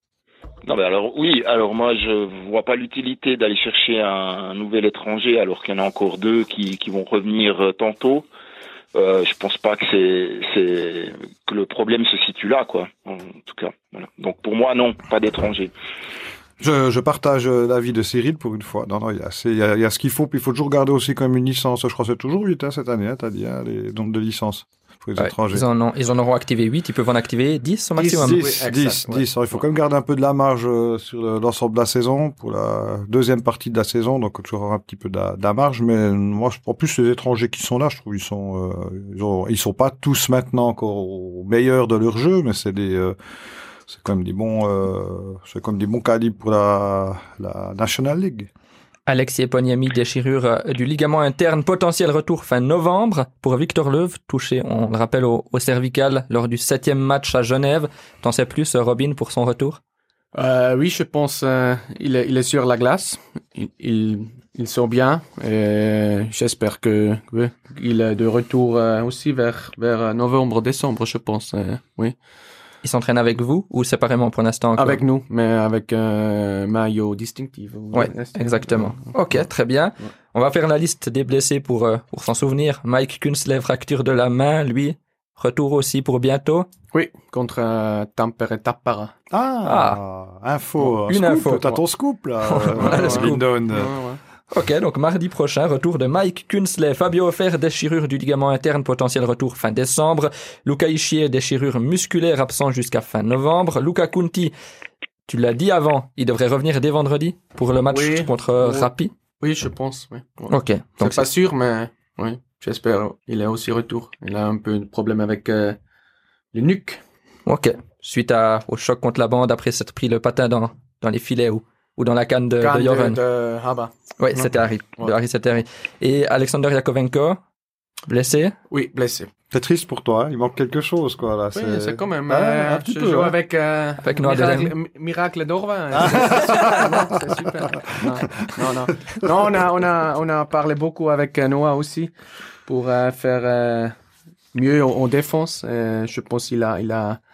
Non, mais alors oui, alors moi je vois pas l'utilité d'aller chercher un, un nouvel étranger alors qu'il y en a encore deux qui, qui vont revenir euh, tantôt. Euh, je pense pas que c'est, c'est que le problème se situe là, quoi. En tout cas, voilà. Donc pour moi non, pas d'étranger. Je, je partage euh, l'avis de Cyril pour une fois. Non, non, il y a, c'est- il y a, il y a ce qu'il faut, puis il faut toujours garder aussi comme une licence. Je crois que c'est toujours huit hein, cette année, hein, t'as dit, hein, les nombres de licences pour les Ouais, étrangers. ils, en ont, ils en auront activé huit, ils peuvent en activer dix au maximum. dix. dix, Oui, dix, exact, ouais. dix. Alors, il faut quand même garder un peu de la marge euh, sur le- l'ensemble de la saison, pour la deuxième partie de la saison, donc toujours avoir un petit peu de la, de la marge. Mais moi, je- en plus, les étrangers qui sont là, je trouve ils sont, euh, ils, ont, ils sont pas tous maintenant encore au meilleur de leur jeu, mais c'est des, euh, c'est quand même des bons, euh, c'est comme des bons calibres pour la, la National League. Alexis Eponiemi, déchirure euh, du ligament interne, potentiel retour fin novembre pour Victor Leuve, touché, on le rappelle, au, au cervical lors du septième match à Genève. T'en sais plus, euh, Robin, pour son retour? Euh, oui, je pense euh, il est il est sur la glace. Il il, il sort bien. Et j'espère que oui, il est de retour euh, aussi vers vers novembre décembre, je pense. euh, oui, Il s'entraîne avec vous ou séparément pour l'instant encore? avec nous, mais avec un maillot distinctif. Ouais, exactement. Ok, très bien. Ouais. On va faire la liste des blessés pour euh, pour s'en souvenir. Mike Kunsley, fracture de la main, lui, retour aussi pour bientôt. Oui, contre euh, Tampere Tappara. Ah, info, Une scoop, info. t'as ton scoop là. Voilà, le euh, scoop. Lindon. Ouais, ouais. Ok, donc mardi prochain, retour de Mike Kunsley. Fabio Offer, déchirure du ligament interne, potentiel retour fin décembre. Luca Ischier, déchirure musculaire, absent jusqu'à fin novembre. Luca Kunti, tu l'as dit avant, il devrait revenir dès vendredi pour le match Oui. contre euh, Oui. Rapi. Oui, je pense. Oui. Ouais. Ok, donc C'est pas sûr, mais oui, j'espère. Il est aussi retour. Il a un peu de problème avec euh, le nuque. ok. Suite à, au choc contre la bande après s'être pris le patin dans, dans les filets ou, ou dans la canne de, Canne de Joren. de Haba. Oui, Non. c'était Harry. De Ouais. Harry, c'était Harry. Et Alexander Yakovenko, blessé. Oui, blessé. C'est triste pour toi, hein, il manque quelque chose quoi là. Oui, c'est quand même. Ah, euh, un petit je peu, joue hein. avec, euh, Avec Noah Miracle, Delem. M- Miracle d'Orvin. C'est super, non, c'est super. Non, non, non. Non, on a, on a, on a parlé beaucoup avec euh, Noah aussi pour euh, faire euh, mieux en, en défense. Euh, je pense qu'il a, il a,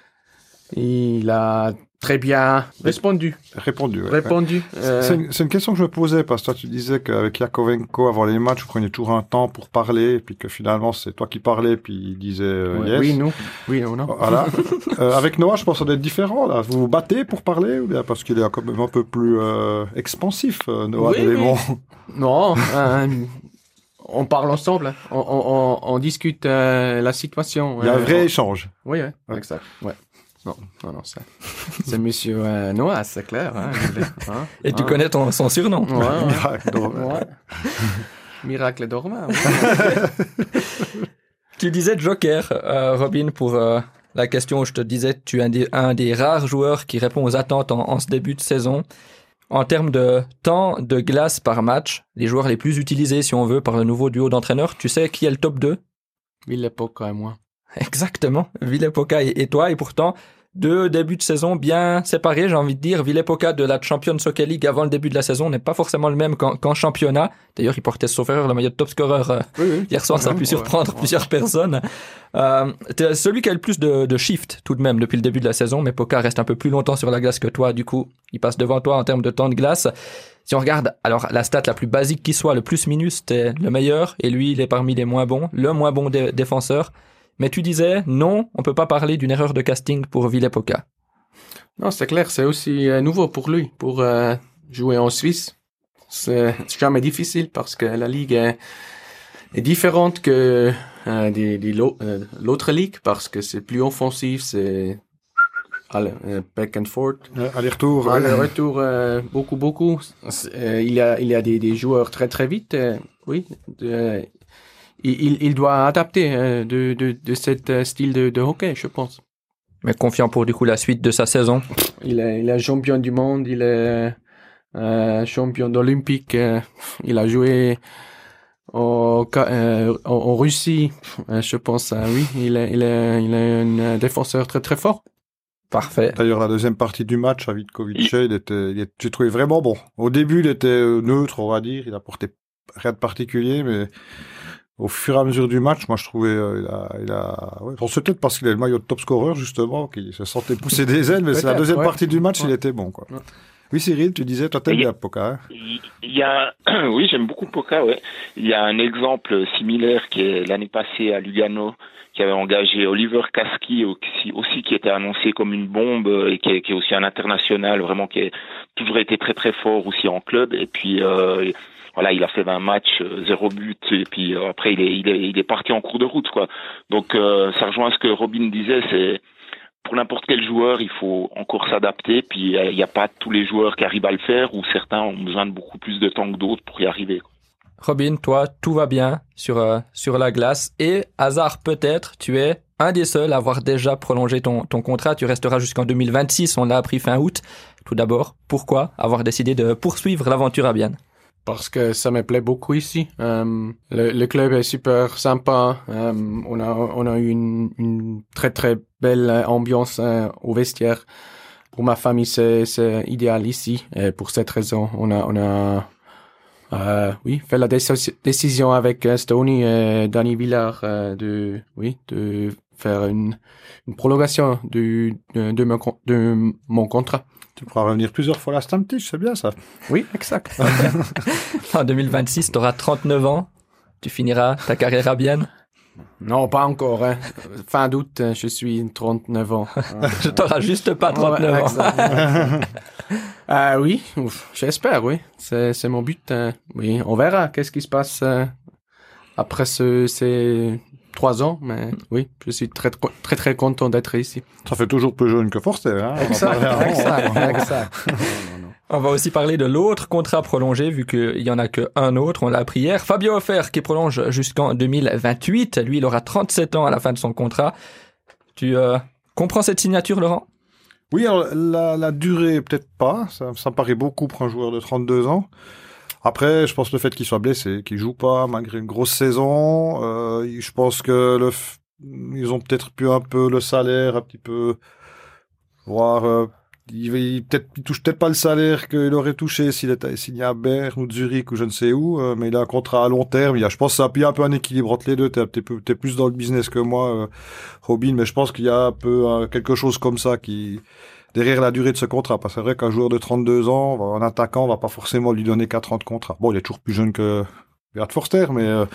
il a très bien répondu. Répondu. ouais. Répondu. euh, C'est une, c'est une question que je me posais parce que toi tu disais qu'avec Yakovenko avant les matchs vous preniez toujours un temps pour parler et puis que finalement c'est toi qui parlais puis il disait euh, ouais, yes. Oui, nous. Oui, non, non. Voilà. euh, avec Noah je pense que ça doit être différent là. Vous vous battez pour parler ou bien parce qu'il est quand même un peu plus euh, expansif euh, Noah Oui, de Lémon. Non, euh, on parle ensemble. On, on, on, on discute euh, la situation. Il y a un euh, vrai on- échange. Oui, oui, Ouais. exact. Ouais. Non, non, non, ça. C'est monsieur euh, Noah, c'est clair. Hein, il est- hein, Et tu hein. connais ton, son surnom. Ouais, ouais. Miracle d'Orvin. Ouais. Miracle d'Orvin. Ouais. Tu disais Joker, euh, Robin, pour euh, la question où je te disais tu es un des, un des rares joueurs qui répond aux attentes en, en ce début de saison. En termes de temps de glace par match, les joueurs les plus utilisés, si on veut, par le nouveau duo d'entraîneurs, tu sais qui est le top deux? Ville Poca et moi. Exactement, Ville-Poca et, et toi, et pourtant, deux débuts de saison bien séparés, j'ai envie de dire. Ville-Poca de la Champions Hockey League avant le début de la saison n'est pas forcément le même qu'en, qu'en championnat. D'ailleurs, il portait sauf erreur le maillot de top scorer euh, Oui, oui. hier soir, ça a pu Ouais, surprendre ouais. plusieurs personnes. Euh, t'es celui qui a le plus de, de shift tout de même depuis le début de la saison, mais Poca reste un peu plus longtemps sur la glace que toi, du coup, il passe devant toi en termes de temps de glace. Si on regarde, alors la stat la plus basique qui soit, le plus minus, c'était le meilleur, et lui, il est parmi les moins bons, le moins bon dé- défenseur. Mais tu disais, non, on peut pas parler d'une erreur de casting pour Ville Epoca. Non, c'est clair, c'est aussi euh, nouveau pour lui, pour euh, jouer en Suisse. C'est, c'est jamais difficile parce que la ligue est, est différente que euh, des, des lo- euh, l'autre ligue parce que c'est plus offensif, c'est allez, euh, back and forth. Ouais, aller-retour. Allez, ouais. retour euh, beaucoup beaucoup. C'est, euh, il y a il y a des, des joueurs très très vite. Euh, oui, euh, il, il il doit adapter euh, de de de cet euh, style de, de hockey, je pense. Mais confiant pour du coup la suite de sa saison. Il est il est champion du monde, il est euh, champion d'Olympique. Euh, il a joué au, euh, en, en Russie, euh, je pense. Euh, oui, il est il est il est un défenseur très très fort. Parfait. D'ailleurs, la deuxième partie du match, à Vitkovic, il était, il est, j'ai trouvé vraiment bon. Au début, il était euh, neutre, on va dire. Il apportait rien de particulier, mais au fur et à mesure du match, moi, je trouvais, euh, il a, il a, ouais, on se peut-être parce qu'il a le maillot de top scorer, justement, qu'il se sentait pousser des ailes, mais c'est la deuxième ouais. partie du match, Ouais. il était bon, quoi. Ouais. Oui, Cyril, tu disais, toi, t'aimes Il y a- bien Poca, hein? Il y a, oui, j'aime beaucoup Poca, ouais. Il y a un exemple similaire qui est l'année passée à Lugano, qui avait engagé Oliver Kaski aussi, aussi qui était annoncé comme une bombe et qui est, qui est aussi un international, vraiment qui a toujours été très très fort aussi en club. Et puis euh, voilà, il a fait vingt matchs, euh, zéro but, et puis euh, après il est, il est il est parti en cours de route, quoi. Donc euh, ça rejoint ce que Robin disait, c'est pour n'importe quel joueur, il faut encore s'adapter. Puis il n'y a pas tous les joueurs qui arrivent à le faire, ou certains ont besoin de beaucoup plus de temps que d'autres pour y arriver, quoi. Robin, toi, tout va bien sur, euh, sur la glace. Et, hasard peut-être, tu es un des seuls à avoir déjà prolongé ton, ton contrat. Tu resteras jusqu'en deux mille vingt-six, on l'a appris fin août. Tout d'abord, pourquoi avoir décidé de poursuivre l'aventure à Bienne? Parce que ça me plaît beaucoup ici. Euh, le, le club est super sympa. Euh, on a on a eu une, une très très belle ambiance euh, au vestiaire. Pour ma famille, c'est c'est idéal ici. Et pour cette raison, on a on a euh, oui fait la déci- décision avec euh, Stoney et Danny Villard euh, de oui de faire une une prolongation du de, de, mon, con- de mon contrat. Tu pourras revenir plusieurs fois à la Stamptich, c'est bien, ça. Oui, exact. En deux mille vingt-six, tu auras trente-neuf ans. Tu finiras ta carrière à Bienne. Non, pas encore. Hein. Fin d'août, euh, je suis trente-neuf ans. Je t'auras juste pas trente-neuf Ouais, ans. exact. Ah oui, ouf, j'espère, oui. C'est, c'est mon but. hein. Oui, on verra qu'est-ce qui se passe euh, après ce, ces trois ans. Mais oui, je suis très, très, très content d'être ici. Ça fait toujours plus jeune que Forster, hein. On en parlait avant, exact, hein. exact. On va aussi parler de l'autre contrat prolongé, vu qu'il y en a qu'un autre, on l'a appris hier. Fabio Offer, qui prolonge jusqu'en deux mille vingt-huit. Lui, il aura trente-sept ans à la fin de son contrat. Tu euh, comprends cette signature, Laurent? Oui, alors, la, la durée, peut-être pas. Ça, ça me paraît beaucoup pour un joueur de trente-deux ans. Après, je pense que le fait qu'il soit blessé, qu'il joue pas malgré une grosse saison, euh, je pense que le, f- ils ont peut-être pu un peu le salaire, un petit peu, voir, euh, il, il, peut-être, il touche peut-être pas le salaire qu'il aurait touché s'il était signé à Berne ou Zurich ou je ne sais où, euh, mais il a un contrat à long terme. Il y a, je pense que ça a un peu un équilibre entre les deux. T'es, t'es, t'es plus dans le business que moi, euh, Robin, mais je pense qu'il y a un peu euh, quelque chose comme ça qui, derrière la durée de ce contrat. Parce que c'est vrai qu'un joueur de trente-deux ans, en attaquant, on va pas forcément lui donner quatre ans de contrat. Bon, il est toujours plus jeune que Beat Forster, mais euh...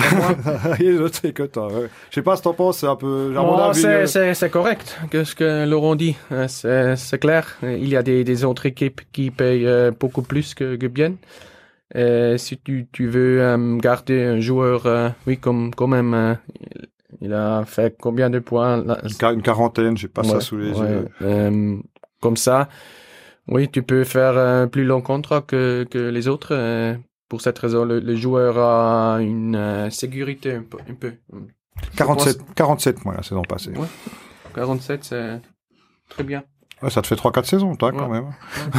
je sais que toi. Ouais. Je sais pas ce que t'en penses, c'est un peu... à mon Non, avis, c'est, euh, c'est, c'est correct, que ce que Laurent dit. Euh, C'est, c'est clair. Il y a des, des autres équipes qui payent euh, beaucoup plus que, que bien. Et si tu, tu veux euh, garder un joueur, euh, oui, comme quand même, euh, il, il a fait combien de points là, une quar- une quarantaine, j'ai pas ça Ouais, sous les ouais. yeux. Euh, comme ça, oui, tu peux faire un plus long contrat que, que les autres. euh, pour cette raison, le, le joueur a une euh, sécurité un peu. Un peu. quarante-sept, quarante-sept mois la saison passée. Ouais. quarante-sept, c'est très bien. Ouais, ça te fait trois quatre saisons, toi, quand Ouais. même.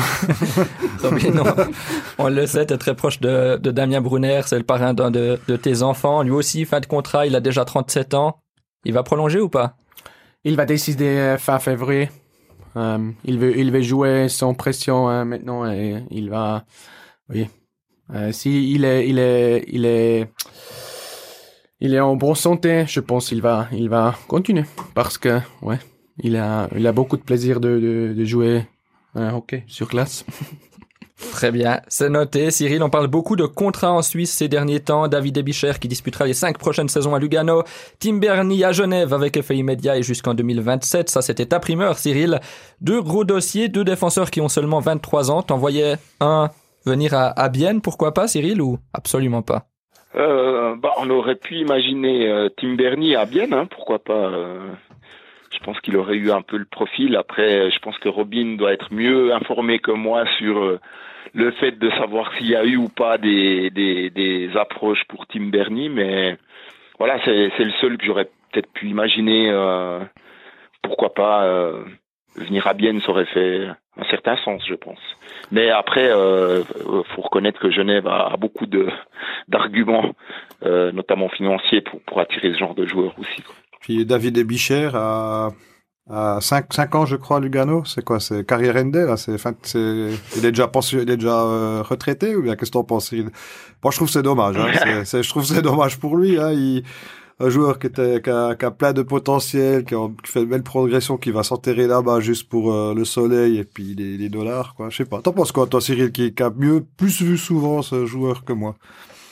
Robin, on, on le sait, tu es très proche de, de Damien Brunner, c'est le parrain d'un de, de tes enfants. Lui aussi, fin de contrat, il a déjà trente-sept ans. Il va prolonger ou pas? Il va décider euh, fin février. Euh, il veut, il veut jouer sans pression euh, maintenant et il va, oui. Euh, si il est, il est, il est, il est en bonne santé, je pense qu'il va, il va continuer parce que, ouais, il a, il a beaucoup de plaisir de, de, de jouer euh, hockey sur glace. Très bien, c'est noté. Cyril, on parle beaucoup de contrats en Suisse ces derniers temps. David Ebicher qui disputera les cinq prochaines saisons à Lugano. Tim Berni à Genève avec F I Media et jusqu'en deux mille vingt-sept. Ça, c'était ta primeur, Cyril. Deux gros dossiers, deux défenseurs qui ont seulement vingt-trois ans. T'en voyais un venir à, à Bienne, pourquoi pas, Cyril, ou absolument pas? Euh, bah, on aurait pu imaginer euh, Tim Berni à Bienne, hein, pourquoi pas. Euh, je pense qu'il aurait eu un peu le profil. Après, je pense que Robin doit être mieux informé que moi sur euh, le fait de savoir s'il y a eu ou pas des, des, des approches pour Tim Berni. Mais voilà, c'est, c'est le seul que j'aurais peut-être pu imaginer. Euh, pourquoi pas euh, venir à Bienne, ça aurait fait un certain sens, je pense. Mais après, euh, faut reconnaître que Genève a, a beaucoup de d'arguments, euh, notamment financiers, pour pour attirer ce genre de joueurs aussi, quoi. Puis David Ebicher à à cinq cinq ans, je crois, à Lugano. C'est quoi, c'est carrière endée là, c'est fin, c'est il est déjà pensionné, il est déjà euh, retraité ou bien qu'est-ce que t'en penses? Il... Moi, je trouve que c'est dommage. Hein. c'est, c'est, je trouve que c'est dommage pour lui. Hein. Il un joueur qui était qui a, qui a plein de potentiel, qui, a, qui fait une belle progression, qui va s'enterrer là-bas juste pour euh, le soleil et puis les, les dollars, quoi. Je sais pas. T'en penses quoi, toi, Cyril, qui, qui a mieux, plus vu souvent ce joueur que moi?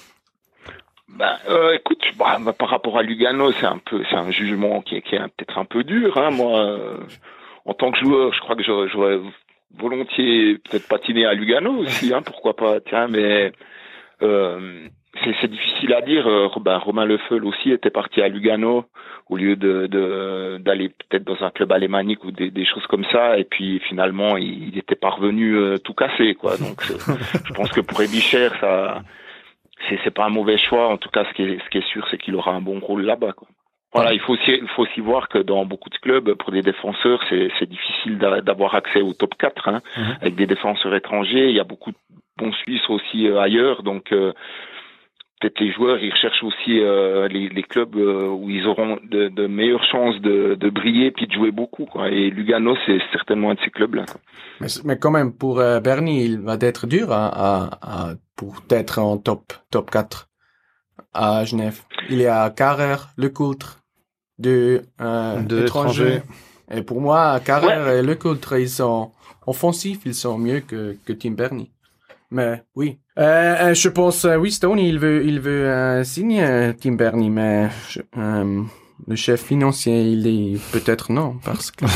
Ben, euh, écoute, bah, bah, par rapport à Lugano, c'est un peu, c'est un jugement qui est, qui est peut-être un peu dur, hein. Moi, euh, en tant que joueur, je crois que j'aurais, j'aurais volontiers peut-être patiné à Lugano aussi, hein. Pourquoi pas, tiens, mais euh, C'est, c'est difficile à dire. Euh, ben, Romain Lefeul aussi était parti à Lugano au lieu de, de d'aller peut-être dans un club alémanique ou des, des choses comme ça. Et puis finalement, il, il était parvenu euh, tout cassé, quoi. Donc, je pense que pour Ebicher, ça, c'est, c'est pas un mauvais choix. En tout cas, ce qui est, ce qui est sûr, c'est qu'il aura un bon rôle là-bas, quoi. Voilà, il faut aussi, il faut aussi voir que dans beaucoup de clubs, pour des défenseurs, c'est, c'est difficile d'avoir accès au top quatre, hein, mmh. Avec des défenseurs étrangers. Il y a beaucoup de bons Suisses aussi euh, ailleurs, donc. Euh, Peut-être les joueurs, ils recherchent aussi euh, les, les clubs euh, où ils auront de, de meilleures chances de, de briller puis de jouer beaucoup, quoi. Et Lugano, c'est certainement un de ces clubs-là, quoi. Mais, mais quand même, pour euh, Berni, il va être dur à, à, à, pour être en top, top quatre à Genève. Il y a Carrer, Lecoultre, deux, euh, deux étrangers. étrangers. Et pour moi, Carrer ouais. et Lecoultre, ils sont offensifs, ils sont mieux que, que Tim Berni. Mais oui, euh, je pense euh, oui, Stone, il veut, il veut euh, signer euh, Tim Berni, mais je, euh, le chef financier, il dit peut-être non, parce que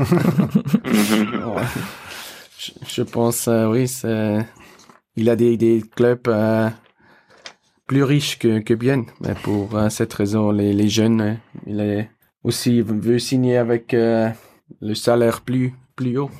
ouais. je, je pense euh, oui, c'est, il a des, des clubs euh, plus riches que que Bienne, mais pour euh, cette raison, les, les jeunes, euh, il est aussi veut signer avec euh, le salaire plus plus haut.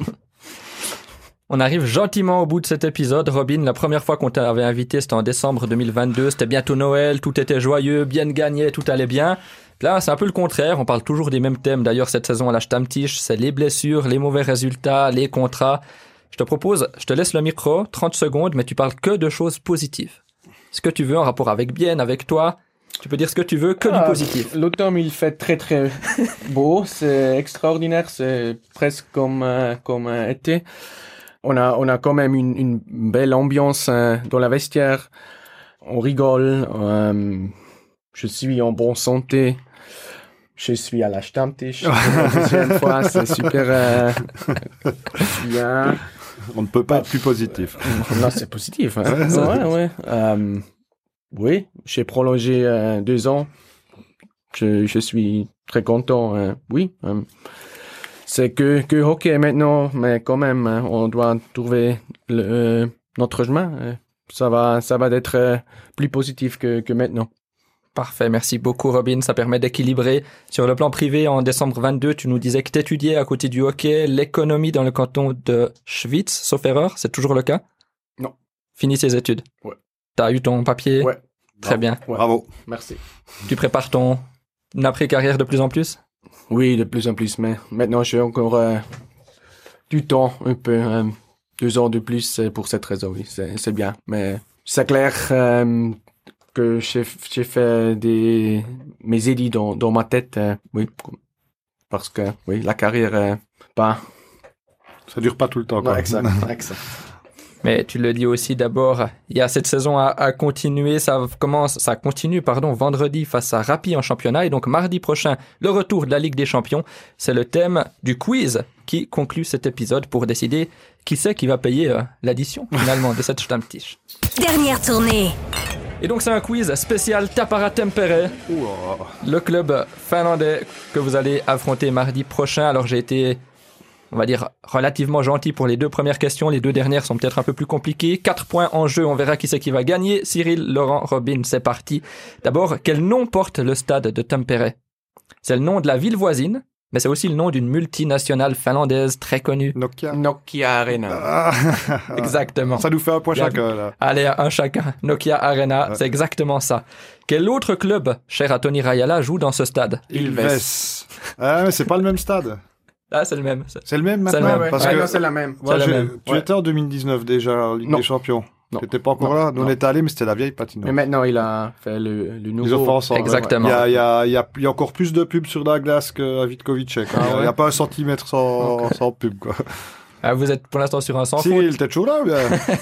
On arrive gentiment au bout de cet épisode. Robin, la première fois qu'on t'avait invité, c'était en décembre deux mille vingt-deux. C'était bientôt Noël, tout était joyeux, bien gagné, tout allait bien. Là, c'est un peu le contraire. On parle toujours des mêmes thèmes. D'ailleurs, cette saison à la Stammtisch, c'est les blessures, les mauvais résultats, les contrats. Je te propose, je te laisse le micro, trente secondes, mais tu parles que de choses positives. Ce que tu veux en rapport avec Bienne, avec toi. Tu peux dire ce que tu veux, que ah, du positif. L'automne, il fait très très beau. C'est extraordinaire. C'est presque comme, euh, comme euh, été. On a, on a quand même une, une belle ambiance hein, dans la vestiaire. On rigole. Euh, je suis en bonne santé. Je suis à la Stammtisch. La deuxième fois, c'est super euh, bien. On ne peut pas être plus positif. Non, c'est positif. Hein. Ouais, ouais. Euh, oui, j'ai prolongé euh, deux ans. Je, je suis très content. Euh, oui. Euh, C'est que, que hockey maintenant, mais quand même, on doit trouver le, euh, notre chemin. Ça va, ça va être euh, plus positif que, que maintenant. Parfait, merci beaucoup Robin, ça permet d'équilibrer. Sur le plan privé, en décembre vingt-deux, tu nous disais que tu étudiais à côté du hockey l'économie dans le canton de Schwyz, sauf erreur, c'est toujours le cas? Non. Fini tes études? Ouais. T'as eu ton papier? Ouais. Très Bravo. bien. Ouais. Bravo. Merci. Tu prépares ton après-carrière de plus en plus? Oui, de plus en plus, mais maintenant j'ai encore euh, du temps, un peu, euh, deux ans de plus pour cette raison, oui, c'est, c'est bien. Mais c'est clair euh, que j'ai, j'ai fait des, mes édits dans, dans ma tête, euh, oui, parce que, oui, la carrière, euh, pas... Ça dure pas tout le temps, quoi. Ouais, exact, exact. Mais tu le dis aussi d'abord, il y a cette saison à, à continuer, ça commence, ça continue, pardon, vendredi face à Rappi en championnat et donc mardi prochain, le retour de la Ligue des Champions. C'est le thème du quiz qui conclut cet épisode pour décider qui c'est qui va payer euh, l'addition finalement de cette Stammtisch. Dernière tournée. Et donc c'est un quiz spécial Tappara Tampere, le club finlandais que vous allez affronter mardi prochain. Alors j'ai été, on va dire, relativement gentil pour les deux premières questions. Les deux dernières sont peut-être un peu plus compliquées. Quatre points en jeu, on verra qui c'est qui va gagner. Cyril, Laurent, Robin, c'est parti. D'abord, quel nom porte le stade de Tampere ? C'est le nom de la ville voisine, mais c'est aussi le nom d'une multinationale finlandaise très connue. Nokia. Nokia Arena. Ah, Exactement. ça nous fait un point Bien chacun, là. Allez, un chacun. Nokia Arena, Ouais. c'est exactement ça. Quel autre club, cher à Tony Rayala, joue dans ce stade ? Ilves. Ah, mais c'est pas le même stade. Ah, c'est le même. c'est- C'est le même C'est le maintenant. même, Ouais, Parce ouais, que non, c'est la même. moi, c'est la j'ai- même. tu Ouais. étais en deux mille dix-neuf déjà en Ligue Non. des Champions. Non. T'étais pas encore Non. là. Nous, on Non. était allés, mais c'était la vieille patinoire. Mais maintenant, il a fait le, le nouveau. Les offenses. Exactement. Il y a, il y, a, il y, a, il y a encore plus de pubs sur la glace qu'à Vitkovic. Ah Il n'y ouais a pas un centimètre sans, Ok. sans pub, quoi. Ah, vous êtes pour l'instant sur un sans faute. Cyril, t'es toujours là ou bien?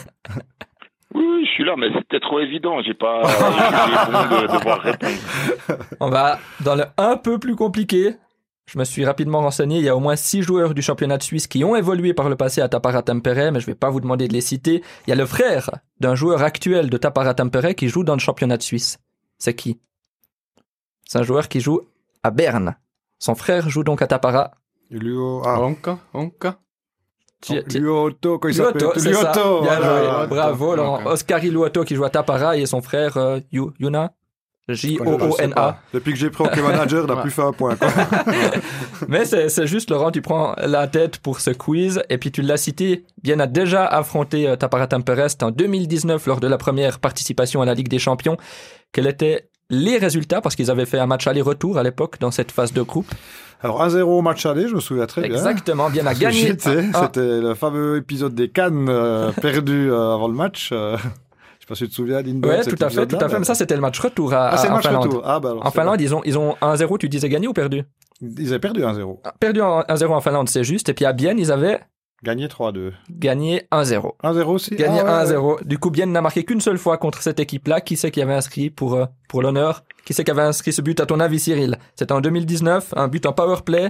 Oui, oui, je suis là, mais c'était trop évident. J'ai pas j'ai bon de devoir répondre. On va dans le un peu plus compliqué. Je me suis rapidement renseigné. Il y a au moins six joueurs du championnat de Suisse qui ont évolué par le passé à Tappara Tampere, mais je vais pas vous demander de les citer. Il y a le frère d'un joueur actuel de Tappara Tampere qui joue dans le championnat de Suisse. C'est qui ? C'est un joueur qui joue à Berne. Son frère joue donc à Tappara. Luo, ah, Onka, Onka. Tu- tu- Luo Otto, quand il s'appelle. Luoto, c'est ça. Luoto, Bien voilà. joué. Bravo, Laurent. Ok. Oskari Luoto qui joue à Tappara et son frère euh, Yu- Yuna. J O O N A. Depuis que j'ai pris Hockey Manager, il n'a Ouais. plus fait un point, quoi. Mais c'est c'est juste, Laurent, tu prends la tête pour ce quiz. Et puis tu l'as cité, Bien a déjà affronté euh, Tappara Tampere en deux mille dix-neuf lors de la première participation à la Ligue des Champions. Quels étaient les résultats? Parce qu'ils avaient fait un match aller-retour à l'époque dans cette phase de groupe. Alors, un zéro au match aller, je me souviens très bien. Exactement, Bien a Parce que gagné. j'y étais, Ah, C'était le fameux épisode des Cannes euh, perdu euh, avant le match. euh, Je sais pas si tu te souviens, Lindbergh. Ouais, cet tout à fait, tout épisode-là, à fait. Mais ça, c'était le match retour à, Ah, c'est à- le en match Finlande. retour. Ah, bah alors, En c'est Finlande, ils ont, ils ont un zéro, tu disais gagné ou perdu? bon. Ils avaient perdu un zéro. Perdu en un zéro en Finlande, c'est juste. Et puis à Bienne, ils avaient Gagné trois deux. gagné un zéro. un zéro aussi. Gagné Ah, ouais, un ouais. zéro. Du coup, Bienne n'a marqué qu'une seule fois contre cette équipe-là. Qui c'est qui avait inscrit pour, euh, pour l'honneur? Qui c'est qui avait inscrit ce but à ton avis, Cyril? C'était en deux mille dix-neuf, un but en power play.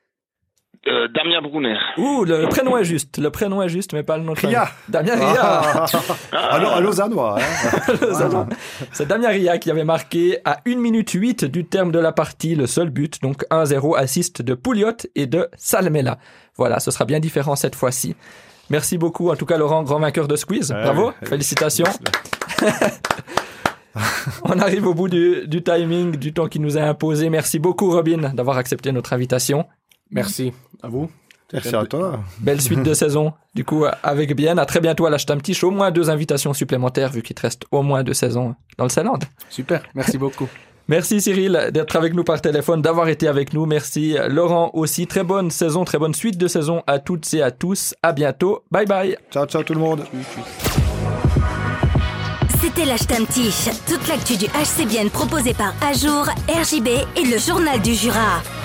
Euh, Damien Brunner. Ouh, le prénom est juste. Le prénom est juste, mais pas le nom de famille. Ria. Damien Ria. Ah, à, à Lausannois. Hein. Lausanne. C'est Damien Ria qui avait marqué à une minute huit du terme de la partie le seul but, donc un zéro, assist de Pouliot et de Salmela. Voilà, ce sera bien différent cette fois-ci. Merci beaucoup, en tout cas Laurent, grand vainqueur de Squeeze. Ouais, Bravo, ouais. félicitations. On arrive au bout du, du timing, du temps qui nous est imposé. Merci beaucoup Robin d'avoir accepté notre invitation. Merci à vous. Merci à toi. Belle suite de saison, du coup, avec Bien. À très bientôt à la Stammtisch. Au moins deux invitations supplémentaires, vu qu'il te reste au moins deux saisons dans le Seeland. Super, merci beaucoup. Merci Cyril d'être avec nous par téléphone, d'avoir été avec nous. Merci Laurent aussi. Très bonne saison, très bonne suite de saison à toutes et à tous. À bientôt. Bye bye. Ciao, ciao tout le monde. C'était la Stammtisch, toute l'actu du H C Bienne proposée par Ajour, R J B et le Journal du Jura.